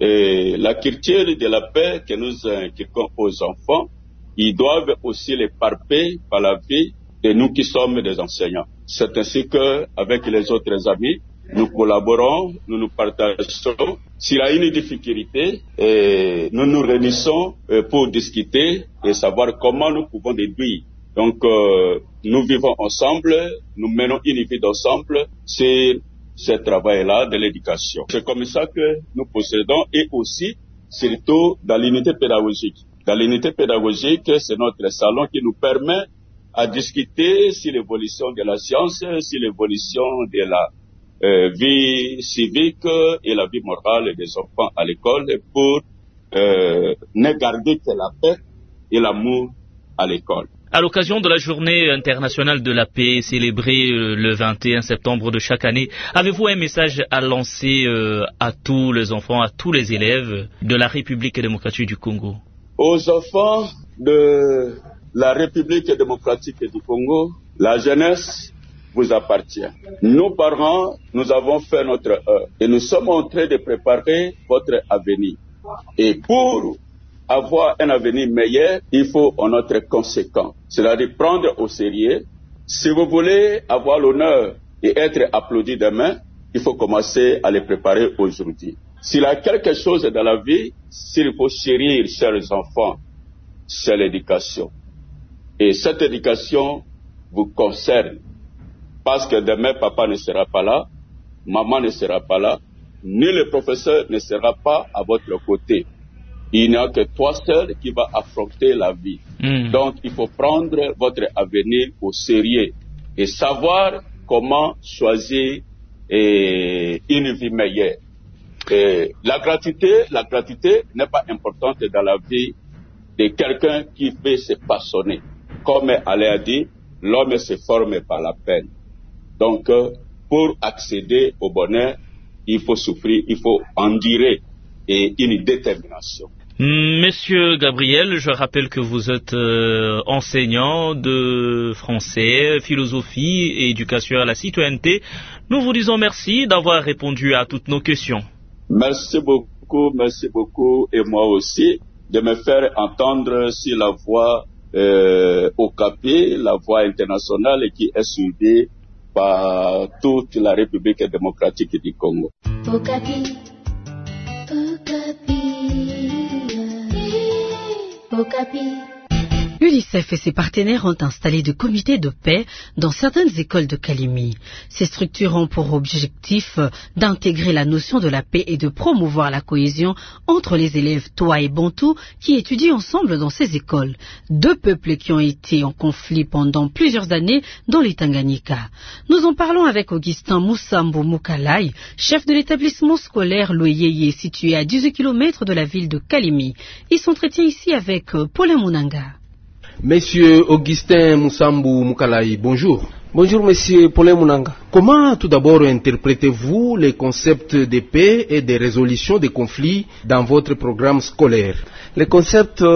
et la culture de la paix que nous inculquons aux enfants, ils doivent aussi les palper par la vie de nous qui sommes des enseignants. C'est ainsi qu'avec les autres amis, nous collaborons, nous nous partageons. S'il y a une difficulté, eh, nous nous réunissons eh, pour discuter et savoir comment nous pouvons déduire. Donc, euh, nous vivons ensemble, nous menons une vie d'ensemble sur ce travail-là de l'éducation. C'est comme ça que nous procédons et aussi, surtout, dans l'unité pédagogique. Dans l'unité pédagogique, c'est notre salon qui nous permet à discuter sur l'évolution de la science, sur l'évolution de la euh, vie civique et la vie morale des enfants à l'école pour euh, ne garder que la paix et l'amour à l'école. À l'occasion de la journée internationale de la paix célébrée le vingt et un septembre de chaque année, avez-vous un message à lancer euh, à tous les enfants, à tous les élèves de la République démocratique du Congo? Aux enfants de la République démocratique du Congo, la jeunesse vous appartient. Nos parents, nous avons fait notre œuvre et nous sommes en train de préparer votre avenir. Et pour avoir un avenir meilleur, il faut en être conséquent, c'est-à-dire prendre au sérieux. Si vous voulez avoir l'honneur et être applaudi demain, il faut commencer à les préparer aujourd'hui. S'il y a quelque chose dans la vie, s'il faut chérir, chers enfants, c'est l'éducation. Et cette éducation vous concerne. Parce que demain, papa ne sera pas là, maman ne sera pas là, ni le professeur ne sera pas à votre côté. Il n'y a que toi seul qui va affronter la vie. Mmh. Donc, il faut prendre votre avenir au sérieux et savoir comment choisir et, une vie meilleure. Et la gratuité, la gratuité n'est pas importante dans la vie de quelqu'un qui veut se passionner. Comme Alain a dit, l'homme se forme par la peine. Donc, pour accéder au bonheur, il faut souffrir, il faut endurer et une détermination. Monsieur Gabriel, je rappelle que vous êtes euh, enseignant de français, philosophie et éducation à la citoyenneté. Nous vous disons merci d'avoir répondu à toutes nos questions. Merci beaucoup, merci beaucoup, et moi aussi, de me faire entendre sur la voie euh, Okapi, la voie internationale qui est suivie par toute la République démocratique du Congo. Okapi, Okapi, Okapi. L'UNICEF et ses partenaires ont installé des comités de paix dans certaines écoles de Kalimi. Ces structures ont pour objectif d'intégrer la notion de la paix et de promouvoir la cohésion entre les élèves Toa et Bantou qui étudient ensemble dans ces écoles. Deux peuples qui ont été en conflit pendant plusieurs années dans les Tanganyika. Nous en parlons avec Augustin Moussambo Moukalai, chef de l'établissement scolaire Loyeye situé à dix-huit kilomètres de la ville de Kalimi. Il s'entretient ici avec Paulin Mounanga. Monsieur Augustin Moussambo Moukalai, bonjour. Bonjour Monsieur Paulin Mounanga. Comment tout d'abord interprétez-vous les concepts de paix et de résolution des conflits dans votre programme scolaire? Les concepts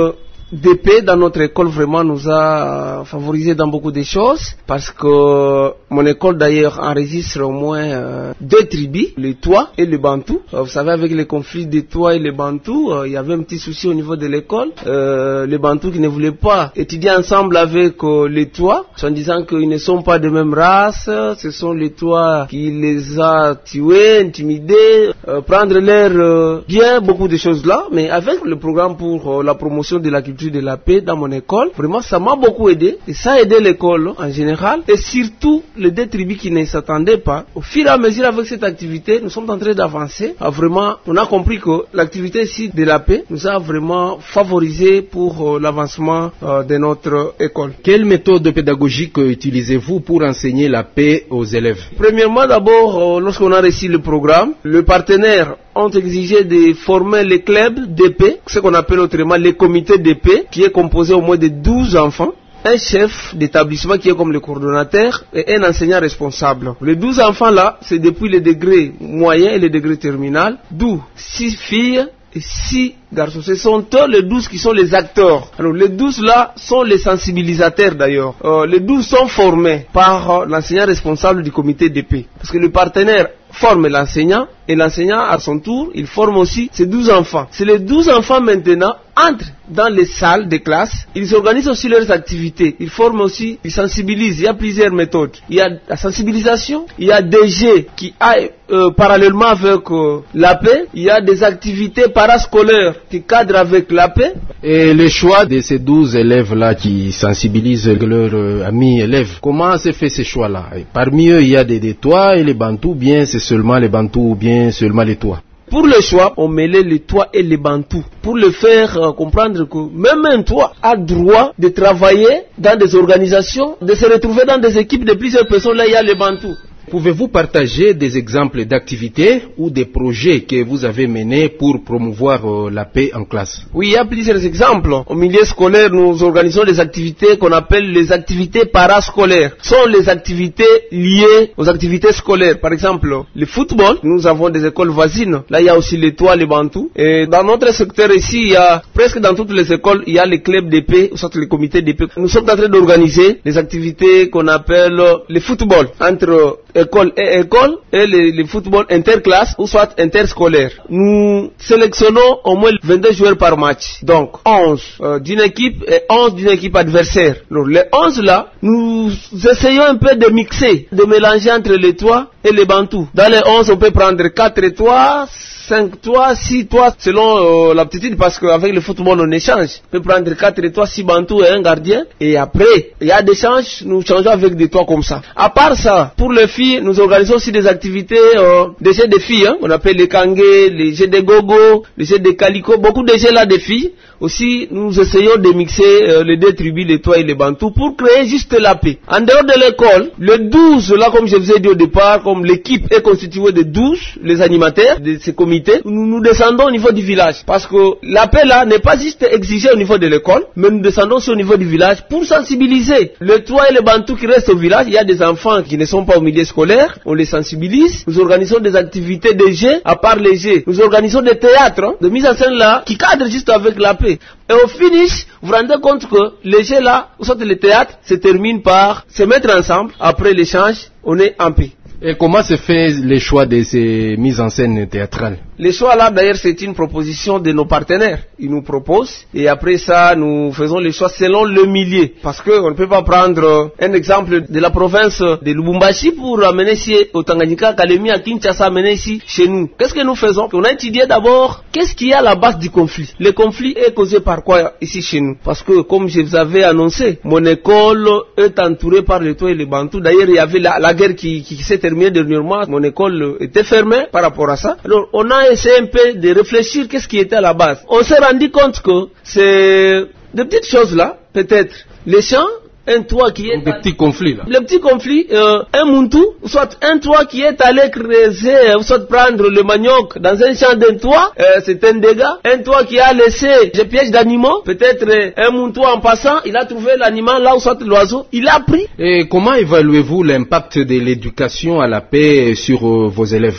D P dans notre école vraiment nous a favorisé dans beaucoup de choses parce que mon école d'ailleurs enregistre au moins euh, deux tribus, les Tois et les Bantous. Euh, vous savez, avec les conflits des Tois et les Bantous, euh, il y avait un petit souci au niveau de l'école. Euh, les Bantous qui ne voulaient pas étudier ensemble avec euh, les Tois, en disant qu'ils ne sont pas de même race, ce sont les Tois qui les a tués, intimidés, euh, prendre l'air euh, bien, beaucoup de choses là. Mais avec le programme pour euh, la promotion de la culture de la paix dans mon école, vraiment ça m'a beaucoup aidé et ça a aidé l'école en général et surtout les deux tribus qui ne s'attendaient pas. Au fur et à mesure avec cette activité, nous sommes en train d'avancer. Ah, vraiment, on a compris que l'activité ici de la paix nous a vraiment favorisé pour euh, l'avancement euh, de notre école. Quelle méthode pédagogique utilisez-vous pour enseigner la paix aux élèves? Premièrement, d'abord, euh, lorsqu'on a reçu le programme, le partenaire ont exigé de former les clubs de paix, ce qu'on appelle autrement les comités de paix, qui est composé au moins de douze enfants, un chef d'établissement qui est comme le coordonnateur et un enseignant responsable. Les douze enfants-là, c'est depuis le degré moyen et le degré terminal, d'où six filles et six garçons. Ce sont eux les douze qui sont les acteurs. Alors les douze là sont les sensibilisateurs d'ailleurs. Euh, les douze sont formés par euh, l'enseignant responsable du comité de paix. Parce que le partenaire forme l'enseignant et l'enseignant à son tour, il forme aussi ses douze enfants. C'est les douze enfants maintenant entrent dans les salles de classe, ils organisent aussi leurs activités, ils forment aussi, ils sensibilisent. Il y a plusieurs méthodes. Il y a la sensibilisation, il y a des jeux qui aillent euh, parallèlement avec euh, la paix, il y a des activités parascolaires qui cadrent avec la paix. Et le choix de ces douze élèves-là qui sensibilisent leurs euh, amis élèves, comment se fait ce choix-là? Parmi eux, il y a des, des Tois et les Bantous, bien c'est seulement les Bantous ou bien seulement les Tois? Pour le choix, on mêlait les Tois et les Bantous pour le faire euh, comprendre que même un Toit a droit de travailler dans des organisations, de se retrouver dans des équipes de plusieurs personnes. Là, il y a les Bantous. Pouvez-vous partager des exemples d'activités ou des projets que vous avez menés pour promouvoir euh, la paix en classe? Oui, il y a plusieurs exemples. Au milieu scolaire, nous organisons des activités qu'on appelle les activités parascolaires. Ce sont les activités liées aux activités scolaires. Par exemple, le football, nous avons des écoles voisines. Là, il y a aussi les Tois, les Bantous. Et dans notre secteur ici, il y a presque dans toutes les écoles, il y a les clubs de paix, ou soit les comités de paix. Nous sommes en train d'organiser des activités qu'on appelle le football entre école et école et le, le football interclasse ou soit interscolaire. Nous sélectionnons au moins vingt-deux joueurs par match. Donc onze euh, d'une équipe et onze d'une équipe adversaire. Alors les onze là, nous essayons un peu de mixer, de mélanger entre les Tois et les Bantous. Dans les onze, on peut prendre quatre Tois, cinq Tois, six Tois, selon euh, l'aptitude, parce qu'avec le football on échange. On peut prendre quatre Tois, six Bantous et un gardien. Et après, il y a des changes, nous changeons avec des Tois comme ça. À part ça, pour les filles, nous organisons aussi des activités, euh, des jeux de filles, hein, on appelle les kangé, les jeux de gogo, les jeux de calico, beaucoup de jeux là de filles. Aussi, nous essayons de mixer euh, les deux tribus, les Tois et les Bantous, pour créer juste la paix. En dehors de l'école, le douze, là, comme je vous ai dit au départ, comme l'équipe est constituée de douze, les animateurs de ces comités, nous, nous descendons au niveau du village. Parce que la paix là n'est pas juste exigée au niveau de l'école, mais nous descendons aussi au niveau du village pour sensibiliser. Les Tois et les Bantous qui restent au village, il y a des enfants qui ne sont pas au milieu scolaire, on les sensibilise. Nous organisons des activités de jeux, à part les jeux. Nous organisons des théâtres, hein, de mise en scène là, qui cadrent juste avec la paix. Et au finish, vous vous rendez compte que les jeux là, ou soit le théâtre, se terminent par se mettre ensemble. Après l'échange, on est en paix. Et comment se fait le choix de ces mises en scène théâtrales? Les choix là, d'ailleurs, c'est une proposition de nos partenaires. Ils nous proposent et après ça, nous faisons les choix selon le milieu. Parce qu'on ne peut pas prendre un exemple de la province de Lubumbashi pour amener ici au Tanganyika, Kalemi, à Kinshasa, amener ici chez nous. Qu'est-ce que nous faisons? On a étudié d'abord qu'est-ce qu'il y a à la base du conflit. Le conflit est causé par quoi ici chez nous? Parce que, comme je vous avais annoncé, mon école est entourée par les Tois et les Bantous. D'ailleurs, il y avait la, la guerre qui, qui s'est terminée dernièrement. Mon école était fermée par rapport à ça. Alors, on a essayé un peu de réfléchir qu'est-ce qui était à la base. On s'est rendu compte que c'est des petites choses là, peut-être les champs, un toit qui est... Des petits conflits là. Le petit conflit, euh, un muntu, soit un toit qui est allé creuser, soit prendre le manioc dans un champ d'un toit, euh, c'est un dégât. Un toit qui a laissé des pièges d'animaux, peut-être euh, un muntu en passant, il a trouvé l'animal là où soit l'oiseau, il a pris. Et comment évaluez-vous l'impact de l'éducation à la paix sur euh, vos élèves?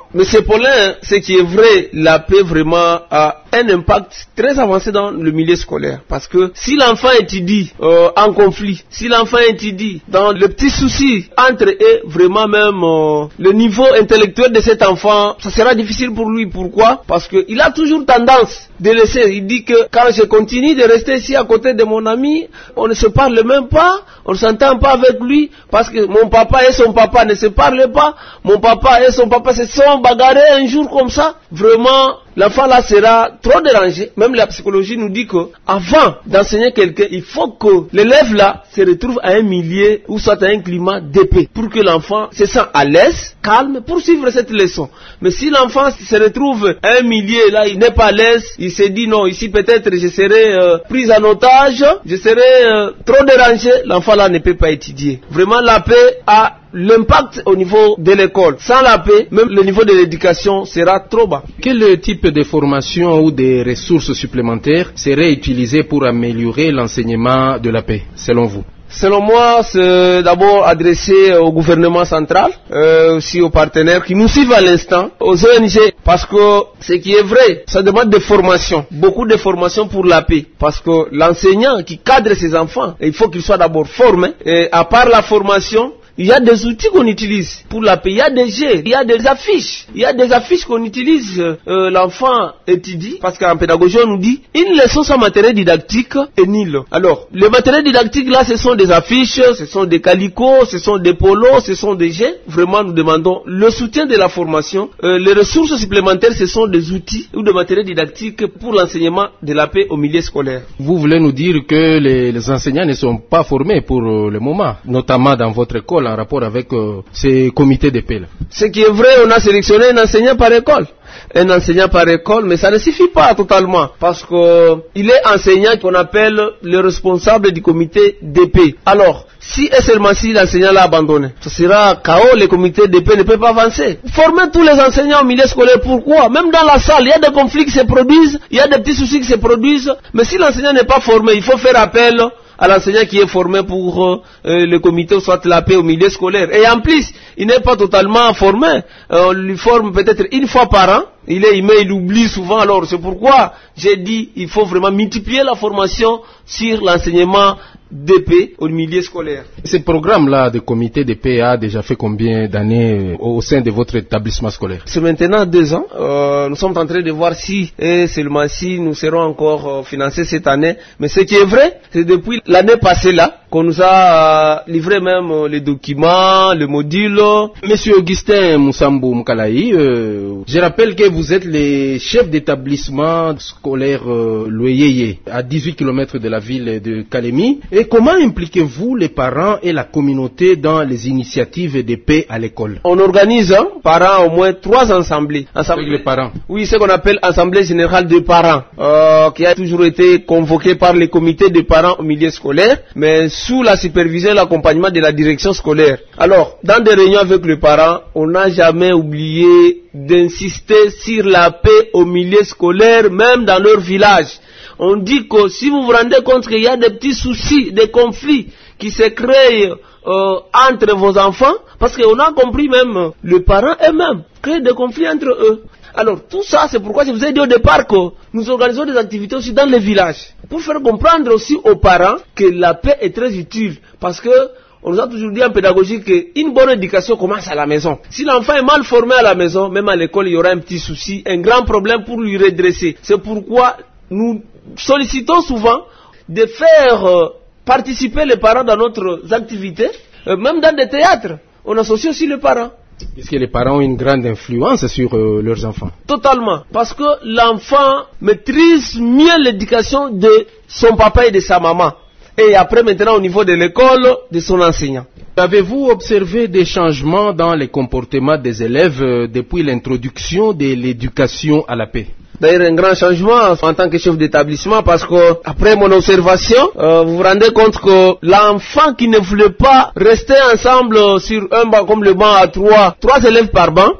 Monsieur Paulin, ce qui est vrai, la paix vraiment a un impact très avancé dans le milieu scolaire. Parce que si l'enfant étudie euh, en conflit, si l'enfant étudie dans le petit souci entre eux, vraiment même euh, le niveau intellectuel de cet enfant, ça sera difficile pour lui. Pourquoi? Parce qu'il a toujours tendance de laisser. Il dit que quand je continue de rester ici à côté de mon ami, on ne se parle même pas, on ne s'entend pas avec lui, parce que mon papa et son papa ne se parlent pas, mon papa et son papa se sont bagarrés un jour comme ça. Vraiment, l'enfant là sera trop dérangé. Même la psychologie nous dit que avant d'enseigner quelqu'un, il faut que l'élève là se retrouve à un milieu ou soit à un climat de paix, pour que l'enfant se sente à l'aise, calme, pour suivre cette leçon. Mais si l'enfant se retrouve à un milieu là, il n'est pas à l'aise, il se dit non, ici peut-être je serai euh, pris en otage, je serai euh, trop dérangé, l'enfant là ne peut pas étudier. Vraiment, la paix a l'impact au niveau de l'école. Sans la paix, même le niveau de l'éducation sera trop bas. Quel type de formation ou de ressources supplémentaires seraient utilisées pour améliorer l'enseignement de la paix, selon vous? Selon moi, c'est d'abord adressé au gouvernement central, euh, aussi aux partenaires qui nous suivent à l'instant, aux O N G, parce que ce qui est vrai, ça demande des formations, beaucoup de formations pour la paix, parce que l'enseignant qui cadre ses enfants, il faut qu'il soit d'abord formé, et à part la formation, il y a des outils qu'on utilise pour la paix, il y a des jeux, il y a des affiches, il y a des affiches qu'on utilise, euh, l'enfant étudie, parce qu'en pédagogie on nous dit, une leçon sans matériel didactique est nulle. Alors, le matériel didactique là, ce sont des affiches, ce sont des calicots, ce sont des polos, ce sont des jeux. Vraiment, nous demandons le soutien de la formation. Euh, les ressources supplémentaires, ce sont des outils ou des matériels didactiques pour l'enseignement de la paix au milieu scolaire. Vous voulez nous dire que les, les enseignants ne sont pas formés pour euh, le moment, notamment dans votre école, en rapport avec euh, ces comités de paix là. Ce qui est vrai, on a sélectionné un enseignant par école. Un enseignant par école, mais ça ne suffit pas totalement, parce que il est enseignant qu'on appelle le responsable du comité de paix. Alors, si et seulement si l'enseignant l'a abandonné, ce sera K O, le comité de paix ne peut pas avancer. Former tous les enseignants au milieu scolaire, pourquoi? Même dans la salle, il y a des conflits qui se produisent, il y a des petits soucis qui se produisent, mais si l'enseignant n'est pas formé, il faut faire appel à l'enseignant qui est formé pour euh, le comité ou soit la paix au milieu scolaire. Et en plus, il n'est pas totalement formé. Euh, on lui forme peut-être une fois par an. Il est, il, met, il oublie souvent. Alors c'est pourquoi j'ai dit il faut vraiment multiplier la formation sur l'enseignement de paix au milieu scolaire. Ce programme-là de comité de paix a déjà fait combien d'années au sein de votre établissement scolaire? C'est maintenant deux ans. Euh, nous sommes en train de voir si et seulement si nous serons encore euh, financés cette année. Mais ce qui est vrai, c'est depuis l'année passée là qu'on nous a euh, livré même euh, les documents, le module. Monsieur Augustin Moussambou Mkalaï, euh, je rappelle que vous êtes le chef d'établissement scolaire euh, Loyeye, à dix-huit kilomètres de la ville de Kalemi. Et comment impliquez-vous les parents et la communauté dans les initiatives de paix à l'école? On organise hein, par an au moins trois assemblées. Assemblée avec les parents? Oui, ce qu'on appelle assemblée générale des parents, euh, qui a toujours été convoquée par les comités de parents au milieu scolaire, mais sous la supervision et l'accompagnement de la direction scolaire. Alors, dans des réunions avec les parents, on n'a jamais oublié d'insister sur la paix au milieu scolaire, même dans leur village. On dit que si vous vous rendez compte qu'il y a des petits soucis, des conflits qui se créent euh, entre vos enfants, parce qu'on a compris même, les parents eux-mêmes créent des conflits entre eux. Alors tout ça, c'est pourquoi je vous ai dit au départ que nous organisons des activités aussi dans les villages, pour faire comprendre aussi aux parents que la paix est très utile, parce que on nous a toujours dit en pédagogie qu'une bonne éducation commence à la maison. Si l'enfant est mal formé à la maison, même à l'école, il y aura un petit souci, un grand problème pour lui redresser. C'est pourquoi nous sollicitons souvent de faire euh, participer les parents dans notre activité, euh, même dans des théâtres. On associe aussi les parents. Est-ce que les parents ont une grande influence sur euh, leurs enfants? Totalement. Parce que l'enfant maîtrise mieux l'éducation de son papa et de sa maman. Et après, maintenant, au niveau de l'école, de son enseignant. Avez-vous observé des changements dans les comportements des élèves euh, depuis l'introduction de l'éducation à la paix? D'ailleurs, un grand changement en tant que chef d'établissement, parce que après mon observation, euh, vous vous rendez compte que l'enfant qui ne voulait pas rester ensemble sur un banc comme le banc à trois, trois élèves par banc,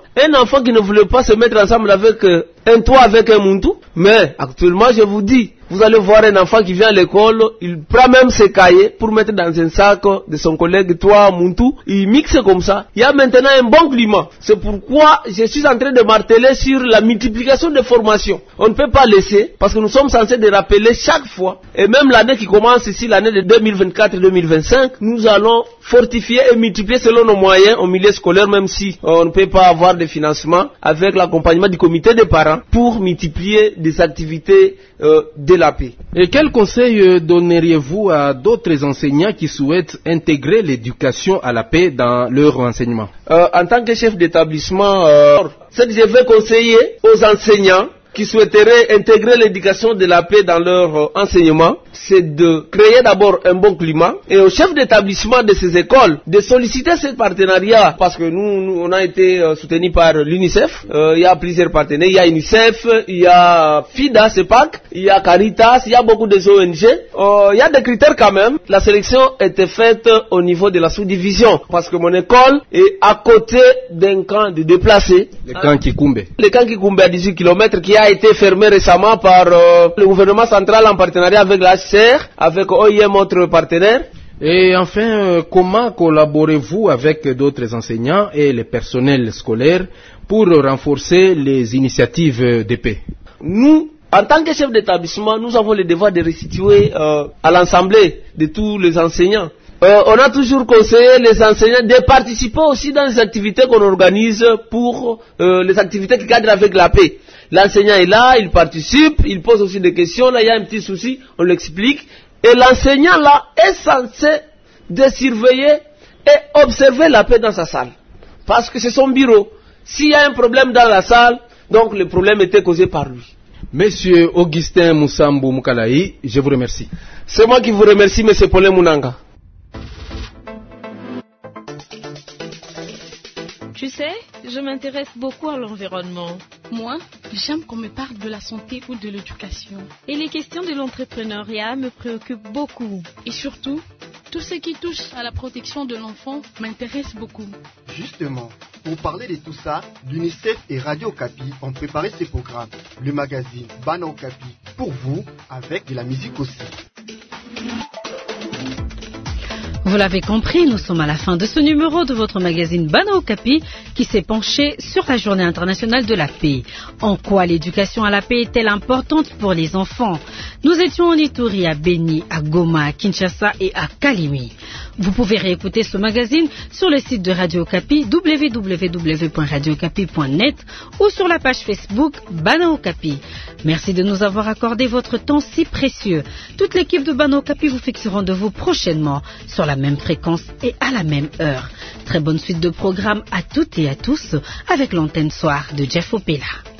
Un enfant qui ne voulait pas se mettre ensemble avec euh, un toit avec un muntu. Mais actuellement, je vous dis, vous allez voir un enfant qui vient à l'école, il prend même ses cahiers pour mettre dans un sac de son collègue, toi, Muntu, il mixe comme ça. Il y a maintenant un bon climat. C'est pourquoi je suis en train de marteler sur la multiplication des formations. On ne peut pas laisser, parce que nous sommes censés de rappeler chaque fois, et même l'année qui commence ici, l'année de deux mille vingt-quatre deux mille vingt-cinq, nous allons fortifier et multiplier selon nos moyens au milieu scolaire, même si on ne peut pas avoir de financement, avec l'accompagnement du comité des parents, pour multiplier des activités euh, de la paix. Et quel conseil euh, donneriez-vous à d'autres enseignants qui souhaitent intégrer l'éducation à la paix dans leur enseignement? euh, En tant que chef d'établissement, euh, ce que je vais conseiller aux enseignants qui souhaiteraient intégrer l'éducation de la paix dans leur euh, enseignement, c'est de créer d'abord un bon climat, et au chef d'établissement de ces écoles de solliciter ce partenariat, parce que nous, nous on a été euh, soutenus par l'UNICEF. Euh, il y a plusieurs partenaires, il y a UNICEF, il y a FIDA, CEPAC, il y a Caritas, il y a beaucoup de O N G. Euh, il y a des critères quand même. La sélection était faite au niveau de la sous-division, parce que mon école est à côté d'un camp de déplacés. Le camp Kikumbe. Le camp Kikumbe à dix-huit kilomètres, qui a été fermé récemment par euh, le gouvernement central en partenariat avec la H C R, avec O I M, autre partenaire. Et enfin, euh, comment collaborez-vous avec d'autres enseignants et les personnels scolaires pour renforcer les initiatives de paix? Nous, en tant que chef d'établissement, nous avons le devoir de restituer euh, à l'Assemblée de tous les enseignants. Euh, on a toujours conseillé les enseignants de participer aussi dans les activités qu'on organise pour euh, les activités qui cadrent avec la paix. L'enseignant est là, il participe, il pose aussi des questions, là il y a un petit souci, on l'explique. Et l'enseignant là est censé de surveiller et observer la paix dans sa salle. Parce que c'est son bureau. S'il y a un problème dans la salle, donc le problème était causé par lui. Monsieur Augustin Moussambo Moukalaï, je vous remercie. C'est moi qui vous remercie, monsieur Paulin Mounanga. Tu sais, je m'intéresse beaucoup à l'environnement. Moi, j'aime qu'on me parle de la santé ou de l'éducation. Et les questions de l'entrepreneuriat me préoccupent beaucoup. Et surtout, tout ce qui touche à la protection de l'enfant m'intéresse beaucoup. Justement, pour parler de tout ça, l'UNICEF et Radio Okapi ont préparé ces programmes. Le magazine Bana Okapi, pour vous, avec de la musique aussi. Vous l'avez compris, nous sommes à la fin de ce numéro de votre magazine Bana Okapi qui s'est penché sur la Journée internationale de la paix. En quoi l'éducation à la paix est-elle importante pour les enfants? Nous étions en Ituri, à Beni, à Goma, à Kinshasa et à Kalimi. Vous pouvez réécouter ce magazine sur le site de Radio Okapi, w w w point radio okapi point net, ou sur la page Facebook Bana Okapi. Merci de nous avoir accordé votre temps si précieux. Toute l'équipe de Bana Okapi vous fixe rendez-vous prochainement sur la même fréquence et à la même heure. Très bonne suite de programmes à toutes et à tous avec l'antenne soir de Jeff Opela.